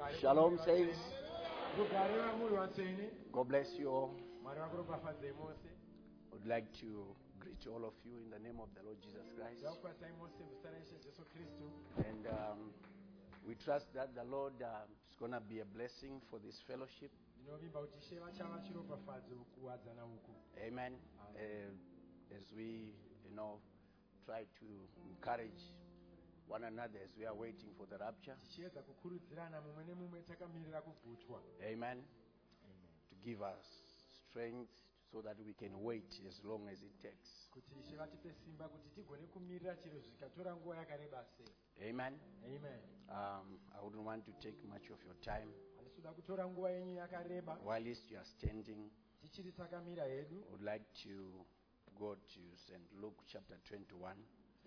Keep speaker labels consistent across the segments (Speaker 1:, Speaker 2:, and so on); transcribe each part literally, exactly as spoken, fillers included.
Speaker 1: Shalom, saints. God bless you all. I would like to greet all of you in the name of the Lord Jesus Christ. And um, we trust that the Lord uh, is going to be a blessing for this fellowship. Amen. Uh, as we, you know, try to encourage one another as we are waiting for the rapture. Amen. Amen. To give us strength so that we can wait as long as it takes. Amen. Amen. Um, I wouldn't want to take much of your time. While you are standing, I would like to go to Saint Luke chapter twenty-one.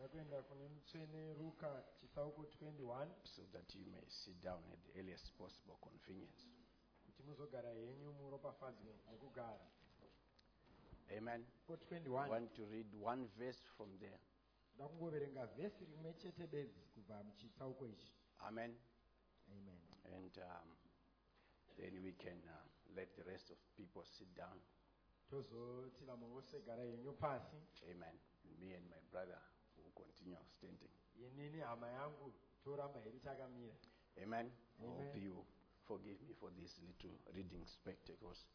Speaker 1: So that you may sit down at the earliest possible convenience. Amen. I want to read one verse from there. Amen. Amen. And um, then we can uh, let the rest of people sit down. Amen. Me and my brother will continue standing. Amen. I hope you forgive me for these little reading spectacles.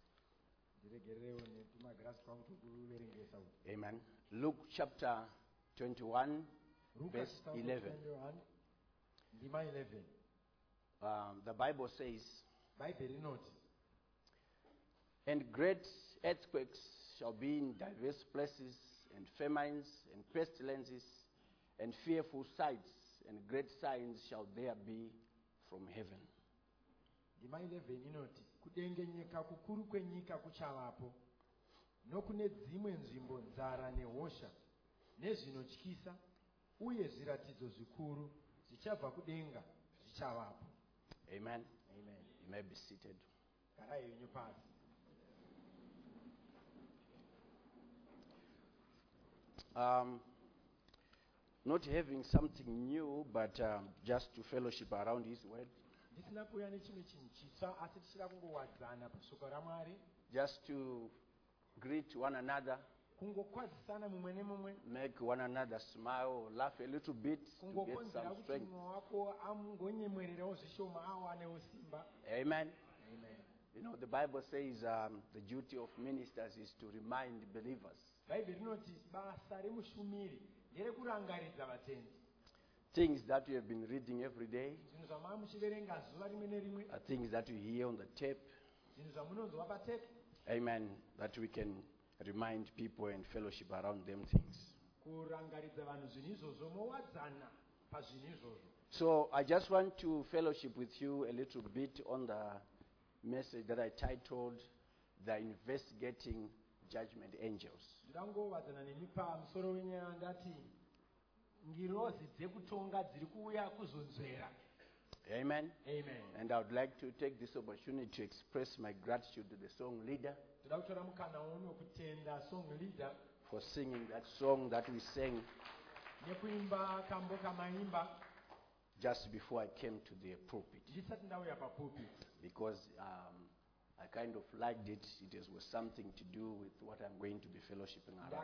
Speaker 1: Amen. Luke chapter twenty-one, verse eleven. Um, the Bible says, and great earthquakes shall be in diverse places, and famines, and pestilences, and fearful sights, and great signs shall there be from heaven.
Speaker 2: eleven inoti kudengenyeka kukuru kwenyika kuchavapo nokune dzimwe nzvimbo nzara nehosha nezvinotyisa uye zviratidzo zvikuru zvichabva kudenga zvichavapo.
Speaker 1: Amen. Amen. You may be seated.
Speaker 2: Garai henyu pasi.
Speaker 1: Um, not having something new, but um, just to fellowship around His Word. Just to greet one another, make one another smile, laugh a little bit to get some strength. Amen. Amen. You know, the Bible says um, the duty of ministers is to remind believers. Things that you have been reading every day, are things that you hear on the tape. Amen. That we can remind people and fellowship around them things. So I just want to fellowship with you a little bit on the message that I titled The Investigating Judgment Angels. Amen. Amen. And I would like to take this opportunity to express my gratitude to the song leader for singing that song that we sang just before I came to the pulpit. Because um, I kind of liked it. It was something to do with what I'm going to be fellowshipping around.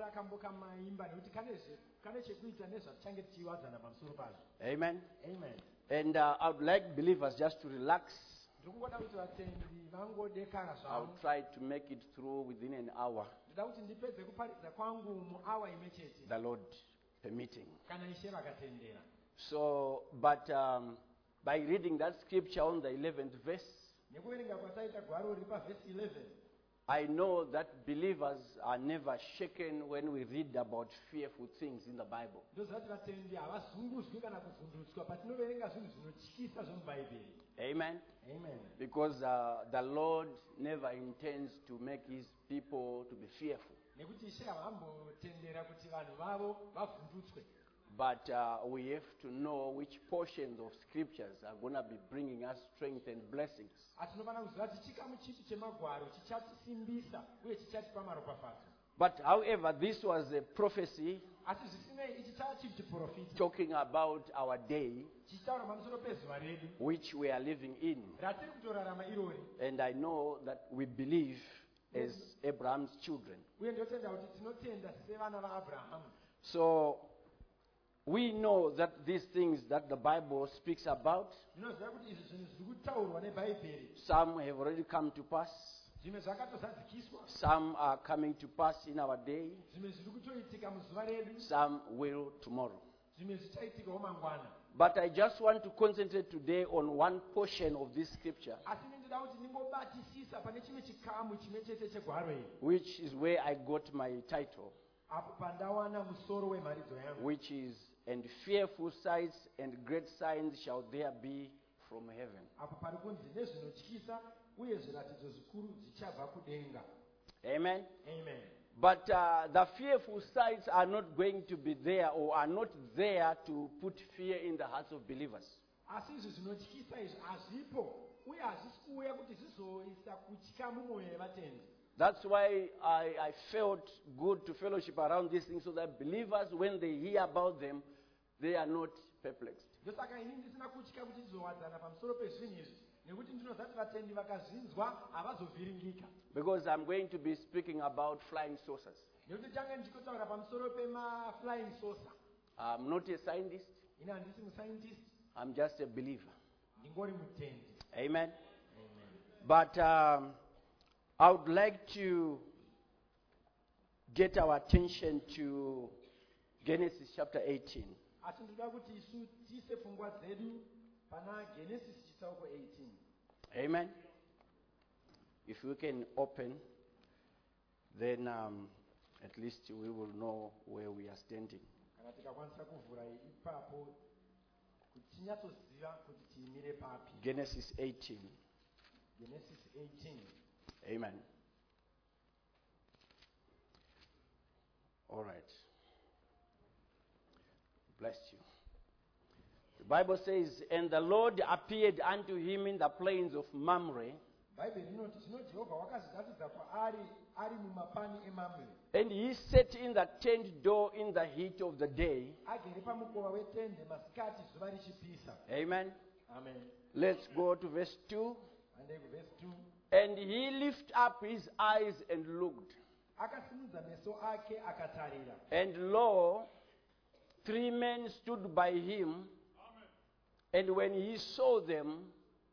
Speaker 1: Amen. Amen. And uh, I would like believers just to relax. I'll try to make it through within an hour, the Lord permitting. So, but um, by reading that scripture on the eleventh verse, I know that believers are never shaken when we read about fearful things in the Bible. Amen. Amen. Because uh, the Lord never intends to make His people to be fearful. But uh, we have to know which portions of scriptures are going to be bringing us strength and blessings. But however, this was a prophecy
Speaker 2: asi zvisinei ichi chava chiri chiprofita
Speaker 1: talking about our day,
Speaker 2: chichitaura pamusoro pezuva redu
Speaker 1: which we are living in.
Speaker 2: ratiri kutorarama irori.
Speaker 1: And I know that we believe as Abraham's children.
Speaker 2: Uye ndotenda kuti tinotenda sevana vaAbhurahama.
Speaker 1: So we know that these things that the Bible speaks about,
Speaker 2: Ndinoziva kuti izvi zvinhu zviri kutaurwa nebhaibheri
Speaker 1: some have already come to pass,
Speaker 2: zvimwe zvakatozadzikiswa,
Speaker 1: some are coming to pass in our day,
Speaker 2: zvimwe zviri kutoitika muzuva redu,
Speaker 1: some will tomorrow.
Speaker 2: zvimwe zvichaitikawo mangwana.
Speaker 1: But I just want to concentrate today on one portion of this scripture,
Speaker 2: Asi ndinoda kuti ndingobatisisa pane chimwe chikamu chimwe chete chegwaro iri,
Speaker 1: which is where I got my title,
Speaker 2: apo pandawana musoro wemharidzo yangu,
Speaker 1: which is, "And fearful sights and great signs shall there be from heaven."
Speaker 2: apo pari kunzi nezvinotyisa uye zviratidzo zvikuru zvichabva kudenga.
Speaker 1: Amen.
Speaker 2: Amen.
Speaker 1: But uh, the fearful sights are not going to be there, or are not there to put fear in the hearts of believers.
Speaker 2: Asi izvi zvinotyisa izvi hazvipo uye hazvisi kuuya kuti zvizoisa kutya mumwoyo yevatendi.
Speaker 1: That's why I, I felt good to fellowship around these things, so that believers, when they hear about them, they are not perplexed.
Speaker 2: Ndosaka ini ndisina kutya kuti tizowadzana pamusoro pezvinhu izvi, nekuti ndinoziva kuti vatendi vakazvinzwa havazovhiringika.
Speaker 1: Because I'm going to be speaking about flying saucers.
Speaker 2: Nekuti change ndichitaura pamusoro pema-flying saucer.
Speaker 1: I'm not a scientist,
Speaker 2: Ini handisi muscientist,
Speaker 1: I'm just a believer.
Speaker 2: ndingori mutendi.
Speaker 1: Amen.
Speaker 2: Amen.
Speaker 1: But um, I would like to get our attention to Genesis chapter eighteen.
Speaker 2: Asi ndinoda kuti isu tiise pfungwa dzedu pana Genesis chitsauko eighteen.
Speaker 1: Amen. If we can open, then um, at least we will know where we are standing.
Speaker 2: Kana tikakwanisa kuvhura ipapo kuti tinyatsoziva kuti tiimire papi.
Speaker 1: Genesis eighteen.
Speaker 2: Genesis eighteen.
Speaker 1: Amen. All right. Bless you. The Bible says, "And the Lord appeared unto him in the plains of Mamre,
Speaker 2: Bhaibheri rinoti zvino Jehovha wakazviratidza kwaari ari mumapani eMamre.
Speaker 1: and he sat in the tent door in the heat of the day."
Speaker 2: Agere pamukova wetende masikati zuva richipisa.
Speaker 1: Amen.
Speaker 2: Amen.
Speaker 1: Let's go to verse two.
Speaker 2: Handei kuvhesi two.
Speaker 1: "And he lifted up his eyes and looked,
Speaker 2: Akasimudza meso ake akatarira.
Speaker 1: and lo, three men stood by him. And when he saw them,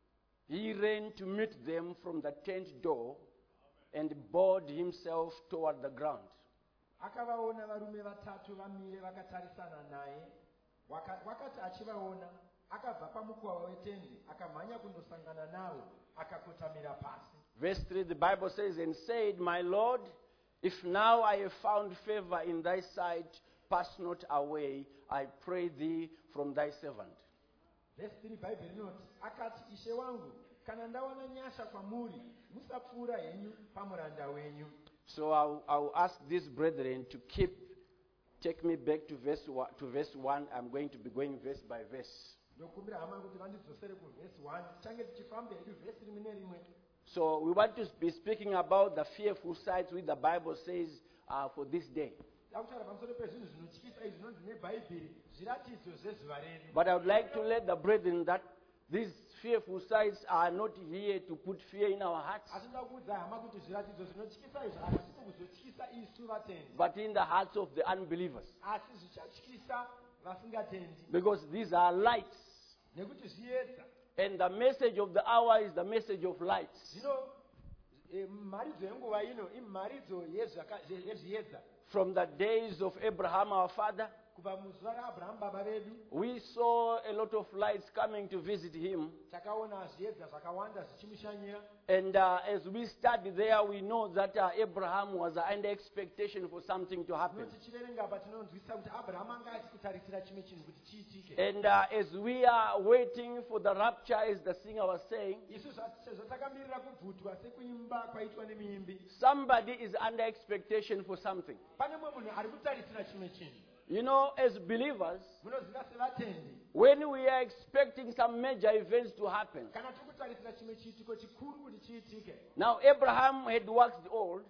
Speaker 1: he ran to meet them from the tent door and bowed himself toward the ground.
Speaker 2: Akavaona varume vatatu vamire vakatarisana naye. Waka- Wakati achivaona, akabva pamukova wetende, akamhanya kundosangana navo, akakotamira pasi.
Speaker 1: Verse three, the Bible says, "And said, My Lord, if now I have found favor in thy sight, pass not away, I pray thee, from thy servant."
Speaker 2: Vhesi three Bhaibheri rinoti, akati, Ishe wangu, kana ndawana nyasha kwamuri, musapfuura henyu pamuranda wenyu.
Speaker 1: So I'll, I'll ask these brethren to keep, take me back to verse one, to verse one. I'm going to be going verse by verse.
Speaker 2: Ndokumbira hama kuti vandidzosere kuvhesi one, tichange tichifamba hedu vhesi rimwe nerimwe.
Speaker 1: So we want to be speaking about the fearful sights which the Bible says uh, for this day.
Speaker 2: Takutaura pamusoro pezvinhu zvinotyisa izvi zvinonzi nebhaibheri zviratidzo zvezuva redu.
Speaker 1: But I would like to let the brethren that these fearful sights are not here to put fear in our hearts,
Speaker 2: Asi ndoda kuudza hama kuti zviratidzo zvinotyisa izvi hazvisi kuzotyisa isu vatendi,
Speaker 1: but in the hearts of the unbelievers.
Speaker 2: asi zvichatyisa vasingatendi,
Speaker 1: Because these are lights.
Speaker 2: nekuti zviedza.
Speaker 1: And the message of the hour is the message of lights.
Speaker 2: Zvino eh, mharidzo yenguva ino imharidzo yezvaka- ye- yezviedza.
Speaker 1: From the days of Abraham our father,
Speaker 2: Kubva muzuva raAbhurahama baba vedu,
Speaker 1: we saw a lot of lights coming to visit him.
Speaker 2: takaona zviedza zvakawanda zvichimushanyira.
Speaker 1: And uh, as we study there, we know that uh, Abraham was uh, under expectation for something to happen.
Speaker 2: Zvino tichiverenga apa tinonzwisisa kuti Abhurahama anga achikutarisira chimwe chinhu kuti chiitike.
Speaker 1: And uh, as we are waiting for the rapture, as the singer was saying,
Speaker 2: Isu sezvo takamirira kubvutwa sekuimba kwaitwa nemiimbi,
Speaker 1: somebody is under expectation for something.
Speaker 2: pane mumwe munhu ari kutarisira chimwe chinhu.
Speaker 1: You know, as believers,
Speaker 2: Munoziva sevatendi,
Speaker 1: when we are expecting some major events to happen.
Speaker 2: kana tiri kutarisira chimwe chiitiko chikuru kuti chiitike.
Speaker 1: Now, Abraham had waxed old,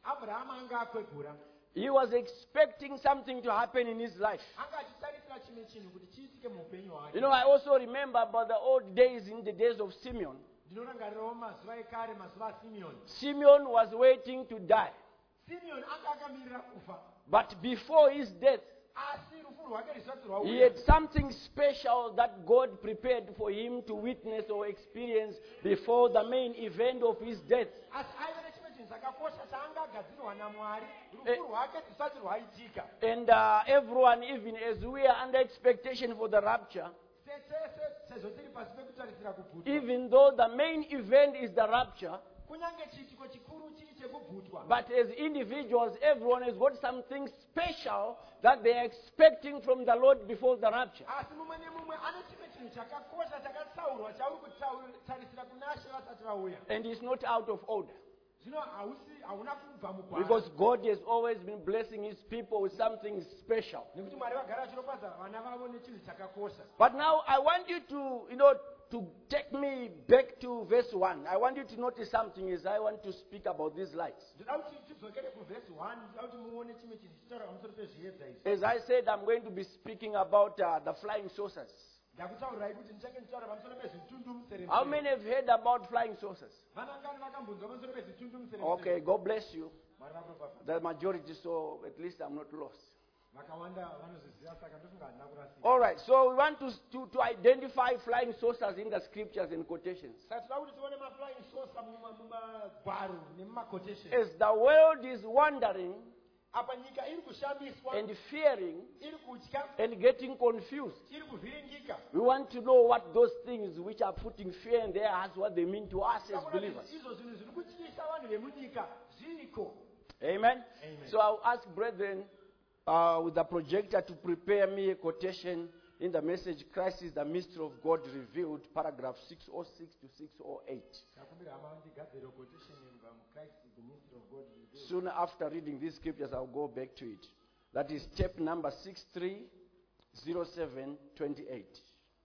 Speaker 2: Abraham anga akwegura.
Speaker 1: He was expecting something to happen in his life.
Speaker 2: Anga achitarisira chimwe chinhu kuti chiitike muupenyu hwake.
Speaker 1: You know, I also remember about the old days in the days of Simeon.
Speaker 2: Ndinorangarirawo mazuva ekare, mazuva aSimeoni.
Speaker 1: Simeon was waiting to die.
Speaker 2: Simeon anga akamirira kufa.
Speaker 1: But before his death,
Speaker 2: Asi rufu rwake risati
Speaker 1: he
Speaker 2: rwauya.
Speaker 1: had something special that God prepared for him to witness or experience before the main event of his death.
Speaker 2: Asi aiva nechimwe chinhu chakakosha chaanga agadzirwa naMwari rufu rwake risati rwaitika.
Speaker 1: And uh, everyone, even as we are under expectation for the rapture,
Speaker 2: Setese sezvo tiri pasi pekutarisira kubvutwa.
Speaker 1: even though the main event is the rapture,
Speaker 2: Kunyange chiitiko chikuru chiri chekubvutwa.
Speaker 1: but as individuals, everyone has got something special that they are expecting from the Lord before the rapture.
Speaker 2: Asi mumwe nemumwe ane chimwe chinhu chakakosha chakatsaurwa chauri kutarisira kuna She vasati vauya.
Speaker 1: And it's not out of order.
Speaker 2: Zvino hausi hauna kubva mugwara.
Speaker 1: Because God has always been blessing his people with something special.
Speaker 2: Nekuti Mwari vagara achiropadza vana vavo nechinhu chakakosha.
Speaker 1: But now I want you to, you know, to take me back to verse one. I want you to notice something as I want to speak about these lights.
Speaker 2: Ndoda kuti tidzokere kuvhesi one, ndoda kuti muone chimwe chinhu chichitaura pamusoro pezviedza izvi.
Speaker 1: As I said, I'm going to be speaking about uh, the flying saucers.
Speaker 2: Ndakutaurirai kuti ndichake ndichitaura pamusoro pezvitundu museremsere.
Speaker 1: How many have heard about flying saucers?
Speaker 2: Vanangani vakambonzwa pamusoro pezvitundu museremsere.
Speaker 1: Okay, God bless you.
Speaker 2: Mwari varopafadza.
Speaker 1: The majority, so at least I'm not lost.
Speaker 2: Vakawanda vanozviziva saka ndofunga handina kurasika.
Speaker 1: All right, so we want to, to, to identify flying saucers in the scriptures and quotations.
Speaker 2: Saka toda kuti tione maflying saucer mumagwaro nemumaquotations.
Speaker 1: As the world is wandering
Speaker 2: Apa nyika iri kushamiswa,
Speaker 1: and fearing
Speaker 2: iri kutya,
Speaker 1: and getting confused,
Speaker 2: iri kuvhiringika.
Speaker 1: we want to know what those things which are putting fear in their hearts, what they mean to us as
Speaker 2: Takona
Speaker 1: believers.
Speaker 2: izvo zvinhu zviri kutyisa vanhu vemunyika zviriko.
Speaker 1: Amen?
Speaker 2: Amen.
Speaker 1: So I'll ask brethren uh, with the projector to prepare me a quotation in the message, Christ is the mystery of God revealed, paragraph six oh six to six oh eight.
Speaker 2: Ndakumbira hama ndigadzire quotation yemba Christ is the mystery of God revealed.
Speaker 1: Soon after reading these scriptures, I'll go back to it. That is tape number six three zero seven two eight.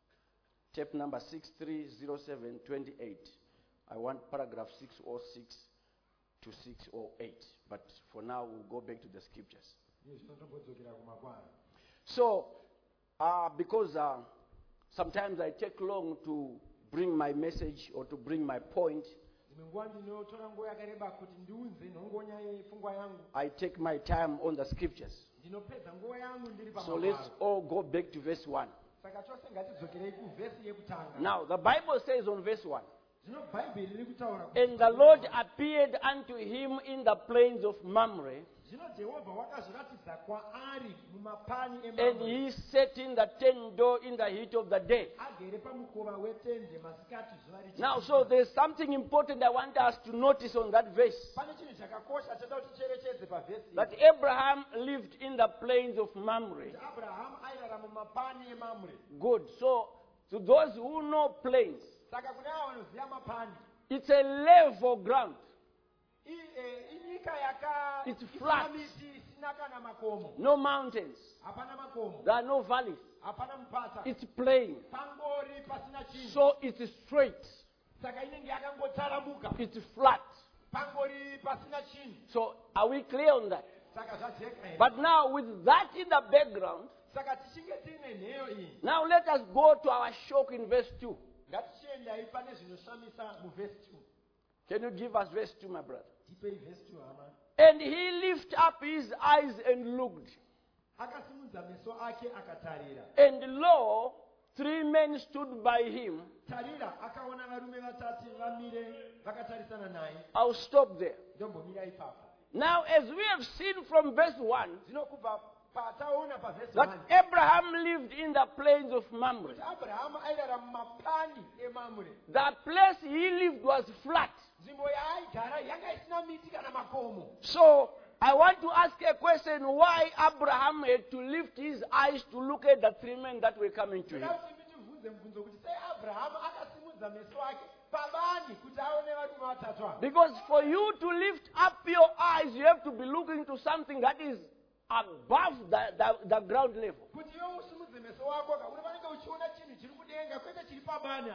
Speaker 1: Tape number six three zero seven two eight. I want paragraph six oh six to six oh eight. But for now, we'll go back to the scriptures.
Speaker 2: Ndiyo zvinotombodzokera kumakwara.
Speaker 1: So, uh, because uh, sometimes I take long to bring my message or to bring my point,
Speaker 2: Dzimwe nguva ndinotora nguva yakareba kuti ndiunze nhongonya yepfungwa yangu.
Speaker 1: I take my time on the scriptures.
Speaker 2: Ndinopedza nguva yangu ndiri
Speaker 1: So let's
Speaker 2: pamakwaro.
Speaker 1: all go back to verse one.
Speaker 2: Saka chose ngatidzokerei kuvhesi yekutanga.
Speaker 1: Now, the Bible says on verse one,
Speaker 2: Zvino Bhaibheri riri kutaura kuti-
Speaker 1: and the Lord appeared unto him in the plains of Mamre,
Speaker 2: Zvino Jehovha wakazviratidza kwaari mumapani
Speaker 1: and
Speaker 2: eMamre.
Speaker 1: he sat in the tent door in the heat of the day.
Speaker 2: Agere pamukova wetende masikati zuva richidzika.
Speaker 1: Now, so there's something important I want us to notice on that verse.
Speaker 2: Pane chinhu chakakosha choda kuti ticherechedze pavhesi.
Speaker 1: That Abraham lived in the plains of Mamre.
Speaker 2: Abraham airara mumapani eMamre.
Speaker 1: Good. So, to those who know plains,
Speaker 2: Saka kune avo vanoziva mapani,
Speaker 1: it's a level ground.
Speaker 2: i- eh, inyika yaka-
Speaker 1: It's
Speaker 2: isina
Speaker 1: flat.
Speaker 2: miti, isina kana makomo.
Speaker 1: No mountains.
Speaker 2: Hapana makomo.
Speaker 1: There are no valleys.
Speaker 2: Hapana mupata.
Speaker 1: It's plain.
Speaker 2: Pangori pasina chinhu.
Speaker 1: So it's straight.
Speaker 2: Saka inenge yakangotaramuka.
Speaker 1: It's flat.
Speaker 2: Pangori pasina chinhu.
Speaker 1: So are we clear on that?
Speaker 2: Saka zvajeka here.
Speaker 1: But now with that in the background,
Speaker 2: Saka tichinge tiine nheyo iyi.
Speaker 1: now let us go to our shock in verse two.
Speaker 2: Ngatichiendai pane zvinoshamisa muvhesi two.
Speaker 1: Can you give us verse two, my brother?
Speaker 2: Tipei vhesi two hama.
Speaker 1: And he lifted up his eyes and looked.
Speaker 2: Akasimudza meso ake akatarira.
Speaker 1: And lo, three men stood by him.
Speaker 2: Tarira akaona varume vatatu vamire vakatarisana naye.
Speaker 1: I'll stop there.
Speaker 2: Ndombomira ipapo.
Speaker 1: Now, as we have seen from verse one,
Speaker 2: Zvino kubva pataona pavhesi
Speaker 1: that
Speaker 2: one.
Speaker 1: Abraham lived in the plains of Mamre.
Speaker 2: Kuti Abrahamu airara mumapani eMamre.
Speaker 1: The place he lived was flat.
Speaker 2: Nzvimbo yaaigara yanga isina miti kana makomo.
Speaker 1: So, I want to ask a question, why Abraham had to lift his eyes to look at the three men that were coming to him.
Speaker 2: Ndoda kuti ndibvunze mubvunzo kuti sei Abrahamu akasimudza meso ake pabani kuti aone varume vatatu ava.
Speaker 1: Because for you to lift up your eyes, you have to be looking to something that is above the, the, the ground level.
Speaker 2: Kuti iwe usimudze meso wako ka uri vanenge uchiona chinhu chiri kudenga kwete chiri pabani apa.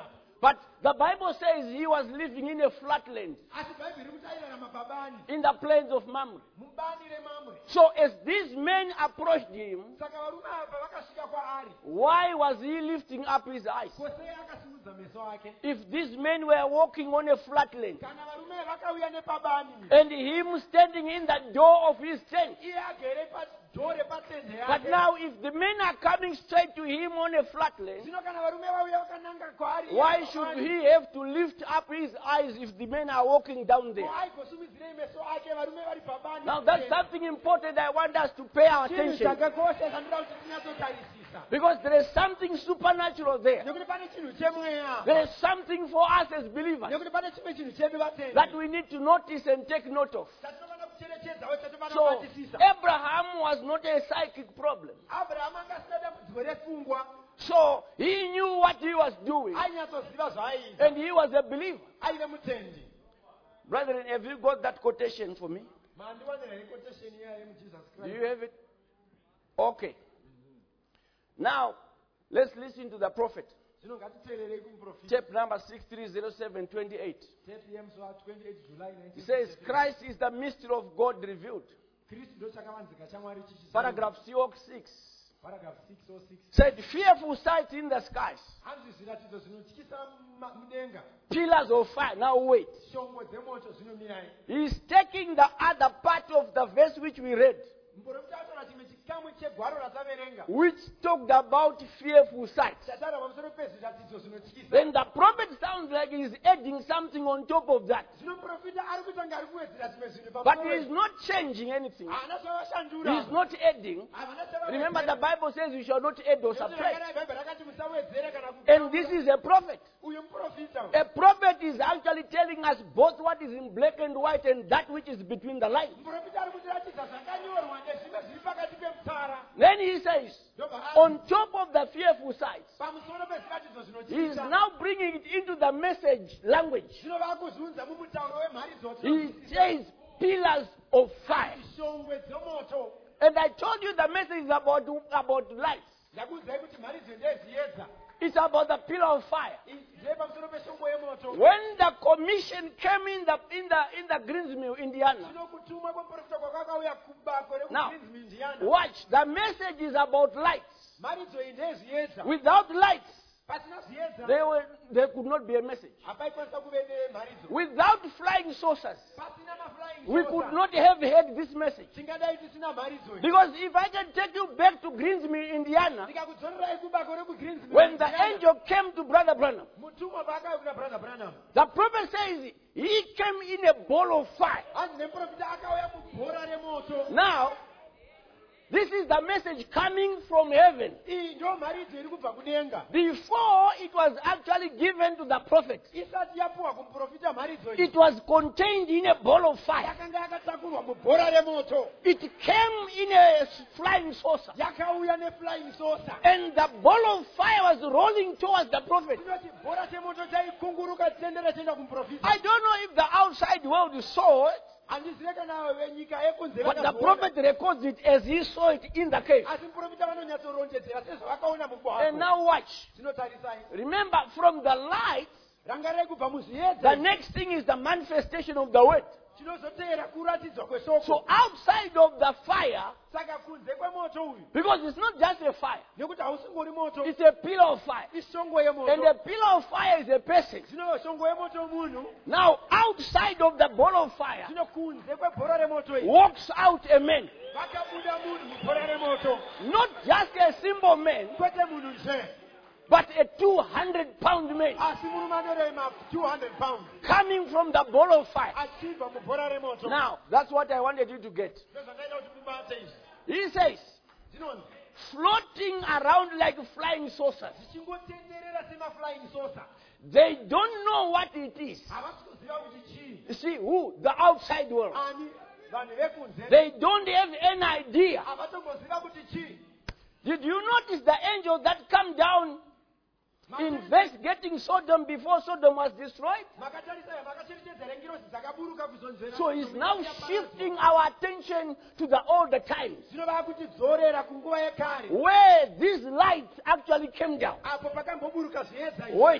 Speaker 1: But the Bible says he was living in a flatland,
Speaker 2: asi bhaibheri kuti airarama pabani
Speaker 1: in the plains of Mamre.
Speaker 2: mubani remamre.
Speaker 1: So as these men approached him,
Speaker 2: Saka varume ava vakasvika kwaari,
Speaker 1: why was he lifting up his eyes?
Speaker 2: kwosei akasimudza meso ake.
Speaker 1: If these men were walking on a flatland,
Speaker 2: Kana varume vakauya nepabani,
Speaker 1: and him standing in the door of his tent.
Speaker 2: iye agere padhoo repatende
Speaker 1: But
Speaker 2: yake.
Speaker 1: now if the men are coming straight to him on a flatland,
Speaker 2: Zvino kana varume vauya vakananga kwaari,
Speaker 1: why should he have to lift up his eyes if the men are walking down there?
Speaker 2: aigosumidzirei meso ake varume vari pabani?
Speaker 1: Now that's something important I want us to pay our
Speaker 2: chinhu
Speaker 1: attention.
Speaker 2: chakakosha zvandinoda kuti tinyatsotarisisa,
Speaker 1: Because there is something supernatural there.
Speaker 2: nekuti pane chinhu chemweya,
Speaker 1: There is something for us as believers
Speaker 2: nekuti pane chimwe chinhu chedu vatendi
Speaker 1: that we need to notice and take note of.
Speaker 2: chatinofanira kucherechedza uye chatinofana
Speaker 1: So
Speaker 2: kubatisisa.
Speaker 1: Abraham was not a psychic problem.
Speaker 2: Abrahamu anga asina dambudziko repfungwa,
Speaker 1: So he knew what he was doing,
Speaker 2: ainyatsoziva zvaaita,
Speaker 1: and he was a believer.
Speaker 2: aive mutendi.
Speaker 1: Brethren, have you got that quotation for me?
Speaker 2: Mandiwanira here quotation iya yemujesus
Speaker 1: Do
Speaker 2: Christ.
Speaker 1: you have it? Okay. Now, let's listen to the prophet.
Speaker 2: Zvino ngatiteererei kumuprofita.
Speaker 1: Tape number six three zero seven two eight.
Speaker 2: Tape yemusi wa-twenty-eight July
Speaker 1: He says,
Speaker 2: nineteen sixty-seven.
Speaker 1: Christ is the mystery of God revealed.
Speaker 2: Kristu ndo chakavanzika chamwari chichizivikanwa.
Speaker 1: Paragraph six
Speaker 2: Paragraph six oh six.
Speaker 1: said, fearful sights in the skies,
Speaker 2: Hanzi zviratidzo zvinotyisa ma- mudenga,
Speaker 1: pillars of fire. Now wait.
Speaker 2: shongwe dzemoto zvinomirai.
Speaker 1: He's taking the other part of the verse which we read,
Speaker 2: Muprofita ataura chimwe chikamu chegwaro rataverenga,
Speaker 1: which talked about fearful sights.
Speaker 2: chataura pamusoro pezviratidzo zvinotyisa.
Speaker 1: Then the prophet sounds like he's adding something on top of that.
Speaker 2: Zvino muprofita ari kuita ari kuwedzera zvimwe zvinhu
Speaker 1: But
Speaker 2: pamusoro
Speaker 1: he's not changing anything.
Speaker 2: haana zvavashandura.
Speaker 1: He's not adding.
Speaker 2: Havana zvavawedzera.
Speaker 1: Remember, the Bible says you shall not add or
Speaker 2: Nekuti
Speaker 1: subtract.
Speaker 2: rakadai Bhaibheri rakati musawedzere kana
Speaker 1: And this is a prophet.
Speaker 2: uyu muprofita.
Speaker 1: A prophet is actually telling us both what is in black and white and that which is between the lines.
Speaker 2: Muprofita ari kutiratidza zvakanyorwa nezvimwe zviri pakati pemutsara.
Speaker 1: Then he says,
Speaker 2: Ndobva ari
Speaker 1: on top of the fearful sights,
Speaker 2: pamusoro pezviratidzo
Speaker 1: he is
Speaker 2: zvinotyisa.
Speaker 1: now bringing it into the message language.
Speaker 2: Zvino vakuzunza mumutauro wemharidzo
Speaker 1: He says, pillars of fire.
Speaker 2: shongwe dzemoto.
Speaker 1: And I told you the message is about, about lights.
Speaker 2: Ndakuudzai kuti mharidzo ndezviedza.
Speaker 1: It's about the pillar of fire.
Speaker 2: Ndeye peshongwe yemoto.
Speaker 1: When the commission came in the in the in the Greensmill, Indiana.
Speaker 2: Zvino kutumwa kwemuprofita kwakauya kubako
Speaker 1: Now,
Speaker 2: rekuGreensmill, Indiana.
Speaker 1: watch. The message is about lights.
Speaker 2: Mharidzo iyi ndezviedza.
Speaker 1: Without lights,
Speaker 2: Pasina zviedza.
Speaker 1: there were there could not be a message.
Speaker 2: Hapaikwanisa kuve nemharidzo.
Speaker 1: Without flying saucers,
Speaker 2: Pasina maflying
Speaker 1: we
Speaker 2: saucer.
Speaker 1: could not have heard this message.
Speaker 2: Tingadai tisina mharidzo iyi.
Speaker 1: Because if I can take you back to Greensmill, Indiana,
Speaker 2: Ndikakudzorerai kubako rekuGreensmill,
Speaker 1: when the
Speaker 2: Indiana.
Speaker 1: angel came to Brother Branham,
Speaker 2: Mutumwa paakauya kuna Brother Branham.
Speaker 1: the prophet says he came in a ball of fire.
Speaker 2: Hanzi nemuprofita akauya mubhora remoto.
Speaker 1: Now, this is the message coming from heaven.
Speaker 2: Iyi ndio mharidzo iri kubva kudenga.
Speaker 1: Before it was actually given to the prophet,
Speaker 2: Isati yapuwa kumuprofita mharidzo iyi.
Speaker 1: it was contained in a ball of fire.
Speaker 2: Yakanga yakatakurwa mubhora remoto.
Speaker 1: It came in a flying saucer.
Speaker 2: Yakauya neflying saucer.
Speaker 1: And the ball of fire was rolling towards the prophet.
Speaker 2: Tinoti bhora chemoto chaikunguruka chichiendera chienda kumuprofita.
Speaker 1: I don't know if the outside world saw it,
Speaker 2: Handizive kana venyika yekunze
Speaker 1: but the
Speaker 2: vakazviona.
Speaker 1: prophet records it as he saw it in the cave.
Speaker 2: Asi muprofita vanonyatsorondedzera sezvavakaona
Speaker 1: And
Speaker 2: mugwako.
Speaker 1: now watch.
Speaker 2: Tinotarisai.
Speaker 1: Remember, from the light,
Speaker 2: Rangarai kubva
Speaker 1: the
Speaker 2: muzviedza.
Speaker 1: next thing is the manifestation of the word.
Speaker 2: Tinozoteera kuratidzwa
Speaker 1: So
Speaker 2: kweshoko.
Speaker 1: outside of the fire,
Speaker 2: Saka kunze kwemoto uyu.
Speaker 1: because it's not just a fire,
Speaker 2: Nekuti hausingori moto.
Speaker 1: it's a pillar of fire.
Speaker 2: Ishongo
Speaker 1: And
Speaker 2: yemoto.
Speaker 1: a pillar of fire is a person.
Speaker 2: Zvino shongo yemoto munhu.
Speaker 1: Now, outside of the ball of fire,
Speaker 2: Zvino kunze kwebhora remoto iyi.
Speaker 1: walks out a man.
Speaker 2: Vakabuda munhu mubhora remoto.
Speaker 1: Not just a simple man,
Speaker 2: Kwete munhu nje.
Speaker 1: but a two hundred pound man
Speaker 2: Asi murume anorema two hundred pounds.
Speaker 1: coming from the ball of fire.
Speaker 2: Achibva mubhora remoto.
Speaker 1: Now, that's what I wanted you to get.
Speaker 2: Ndozvakaita kuti mubate izvi.
Speaker 1: He says,
Speaker 2: Zvinonzi
Speaker 1: floating around like flying saucers.
Speaker 2: zvichingotenderera semaflying saucer.
Speaker 1: They don't know what it is.
Speaker 2: Havasi kuziva kuti chii.
Speaker 1: You see, who? The outside world.
Speaker 2: Ani vanhu vekunze.
Speaker 1: They don't have any idea.
Speaker 2: Havatomboziva kuti chii.
Speaker 1: Did you notice the angel that come down investigating Sodom before Sodom was destroyed?
Speaker 2: Makatarisa makacherechedza rengirozi dzakaburuka kuzonzera.
Speaker 1: So he's now shifting our attention to the older times,
Speaker 2: Zvinova kuti dzorera kunguva yekare.
Speaker 1: where these lights actually came down.
Speaker 2: Apo pakamboburuka zviedza izvi.
Speaker 1: Wait.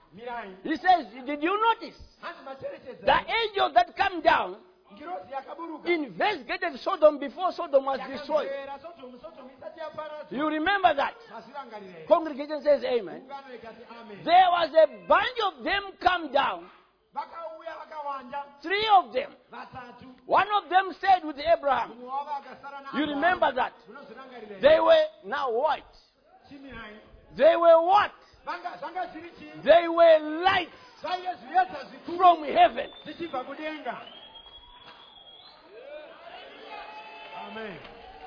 Speaker 2: mirai
Speaker 1: He says, did you notice
Speaker 2: hanzi macherechedza
Speaker 1: the angel that came down
Speaker 2: ngirozi yakaburuka
Speaker 1: investigated Sodom before Sodom was destroyed?
Speaker 2: yakamvera Sodomu Sodomu isati yaparadzwa
Speaker 1: You remember that?
Speaker 2: mazvirangarire
Speaker 1: Congregation says amen.
Speaker 2: ungano ikati amen
Speaker 1: There was a bunch of them come down,
Speaker 2: vakauya vakawanda
Speaker 1: three of them.
Speaker 2: vatatu
Speaker 1: One of them stayed with Abraham.
Speaker 2: mumwe wavo akasara na
Speaker 1: You remember that?
Speaker 2: munozvirangarire
Speaker 1: They were now what?
Speaker 2: chimirai
Speaker 1: They were what?
Speaker 2: vanga zvanga zviri chii
Speaker 1: They were lights
Speaker 2: zvaive zviedza zvikuru
Speaker 1: from heaven.
Speaker 2: zvichibva kudenga amen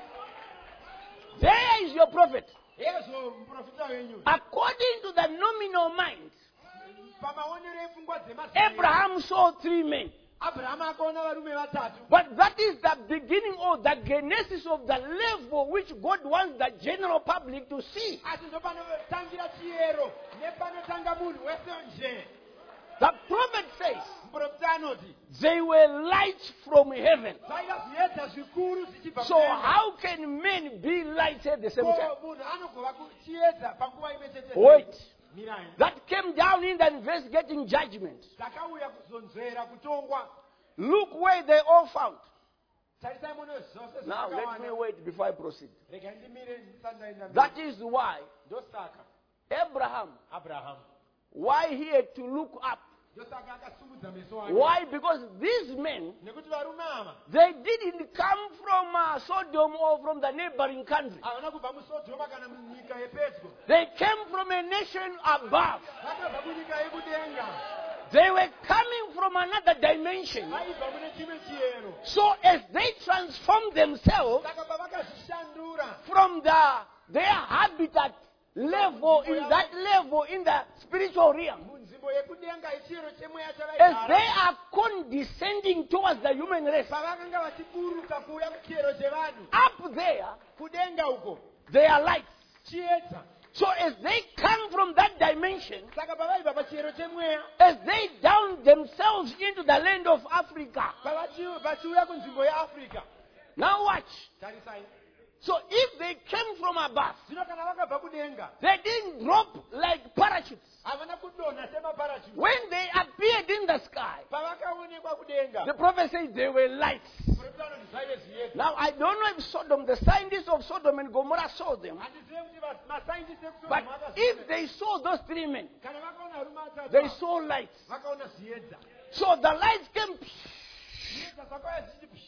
Speaker 1: There is your prophet.
Speaker 2: ezvo muprofita wenyu
Speaker 1: According to the nominal mind,
Speaker 2: pamaonero epfungwa dzemasi
Speaker 1: Abraham saw three men.
Speaker 2: abrahamu akaona varume vatatu
Speaker 1: But that is the beginning or the genesis of the level which God wants the general public to see.
Speaker 2: asi ndopanotangira chiyero nepanotanga munhu wese nje
Speaker 1: The prophet says
Speaker 2: muprofita anoti
Speaker 1: they were lights from heaven.
Speaker 2: zvaiva zviedza zvikuru zvichibva
Speaker 1: So how can men be lights at the same time?
Speaker 2: ko munhu anogova kuchiedza panguva imwe chete
Speaker 1: Wait.
Speaker 2: mirai
Speaker 1: That came down in the investigating judgment.
Speaker 2: takauya kuzonzwera kutongwa
Speaker 1: Look where they all found.
Speaker 2: tarisai muno zvose
Speaker 1: Now let me
Speaker 2: zvakawanda
Speaker 1: wait before I proceed.
Speaker 2: regai ndimire ndisandaenda
Speaker 1: That is why
Speaker 2: ndosaka
Speaker 1: Abraham,
Speaker 2: abrahamu
Speaker 1: why he had to look up.
Speaker 2: ndosaka akasimudza meso ake
Speaker 1: Why? Because these men,
Speaker 2: nekuti varume ava
Speaker 1: they didn't come from uh, Sodom or from the neighboring country.
Speaker 2: havana kubva musodhoma kana munyika yepedyo
Speaker 1: They came from a nation above.
Speaker 2: vakabva kunyika yekudenga
Speaker 1: They were coming from another dimension.
Speaker 2: vaibva mune chimwe chiyero
Speaker 1: So as they transformed themselves
Speaker 2: saka pavakazvishandura
Speaker 1: from the their habitat level, in that level, in the spiritual realm,
Speaker 2: munzvimbo yekudenga ichiyero chemweya
Speaker 1: as
Speaker 2: chavaigara
Speaker 1: they are condescending towards the human race,
Speaker 2: pavakanga vachiburuka kuuya kuchiyero chevanhu
Speaker 1: up there,
Speaker 2: kudenga uko
Speaker 1: they are lights.
Speaker 2: chiedza
Speaker 1: So as they come from that dimension,
Speaker 2: saka pavaibva pachiyero chemweya
Speaker 1: as they down themselves into the land of Africa.
Speaker 2: pavachi- vachiuya kunzvimbo yeafrica
Speaker 1: Now watch.
Speaker 2: tarisai
Speaker 1: So if they came from above,
Speaker 2: zvino kana vakabva kudenga
Speaker 1: they didn't drop like parachutes.
Speaker 2: havana kudonha semaparachu
Speaker 1: When they appeared in the sky,
Speaker 2: pavakaonekwa kudenga
Speaker 1: the prophet says they were lights.
Speaker 2: muprofita anoti zvaive zviedza
Speaker 1: Now I don't know if Sodom, the scientists of Sodom and Gomorrah saw them,
Speaker 2: handizive kuti va- masaindisi
Speaker 1: but
Speaker 2: ekusodomaka
Speaker 1: if they saw those three men,
Speaker 2: kana vakaona varume
Speaker 1: they
Speaker 2: atatu
Speaker 1: saw lights.
Speaker 2: vakaona zviedza
Speaker 1: So the lights came
Speaker 2: zviedza zvakauya zvichiti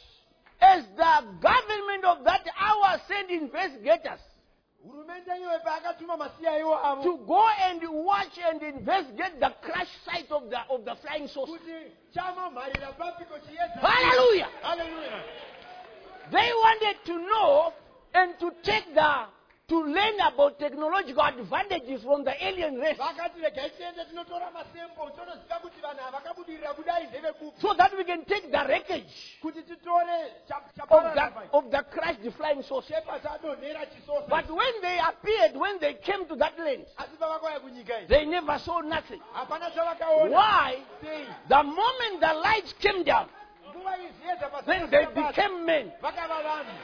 Speaker 1: as the government of that hour sent investigators
Speaker 2: hurumende iyoyo paakatuma masiyaiwo avo
Speaker 1: to go and watch and investigate the crash site of the of the flying saucer.
Speaker 2: kuti chamamharira papiko chiedza
Speaker 1: Hallelujah!
Speaker 2: haleluya
Speaker 1: They wanted to know and to take the to learn about technological advantages from the alien race,
Speaker 2: vakati regai tiende tinotora masempo tonoziva kuti vanhu ava vakabudirira kudai ndevekupi
Speaker 1: so that we can take the wreckage
Speaker 2: kuti titore cha-
Speaker 1: of
Speaker 2: chaparara
Speaker 1: the
Speaker 2: pai
Speaker 1: of the crashed flying saucer.
Speaker 2: chepa chadonhera chisosa
Speaker 1: But when they appeared, when they came to that land,
Speaker 2: asi pavakauya kunyika iyi
Speaker 1: they never saw nothing.
Speaker 2: hapana zvavakaona
Speaker 1: Why?
Speaker 2: sei
Speaker 1: The moment the lights came down,
Speaker 2: nguva iyi zviedza
Speaker 1: then they
Speaker 2: pasina
Speaker 1: became men.
Speaker 2: vakava vanhu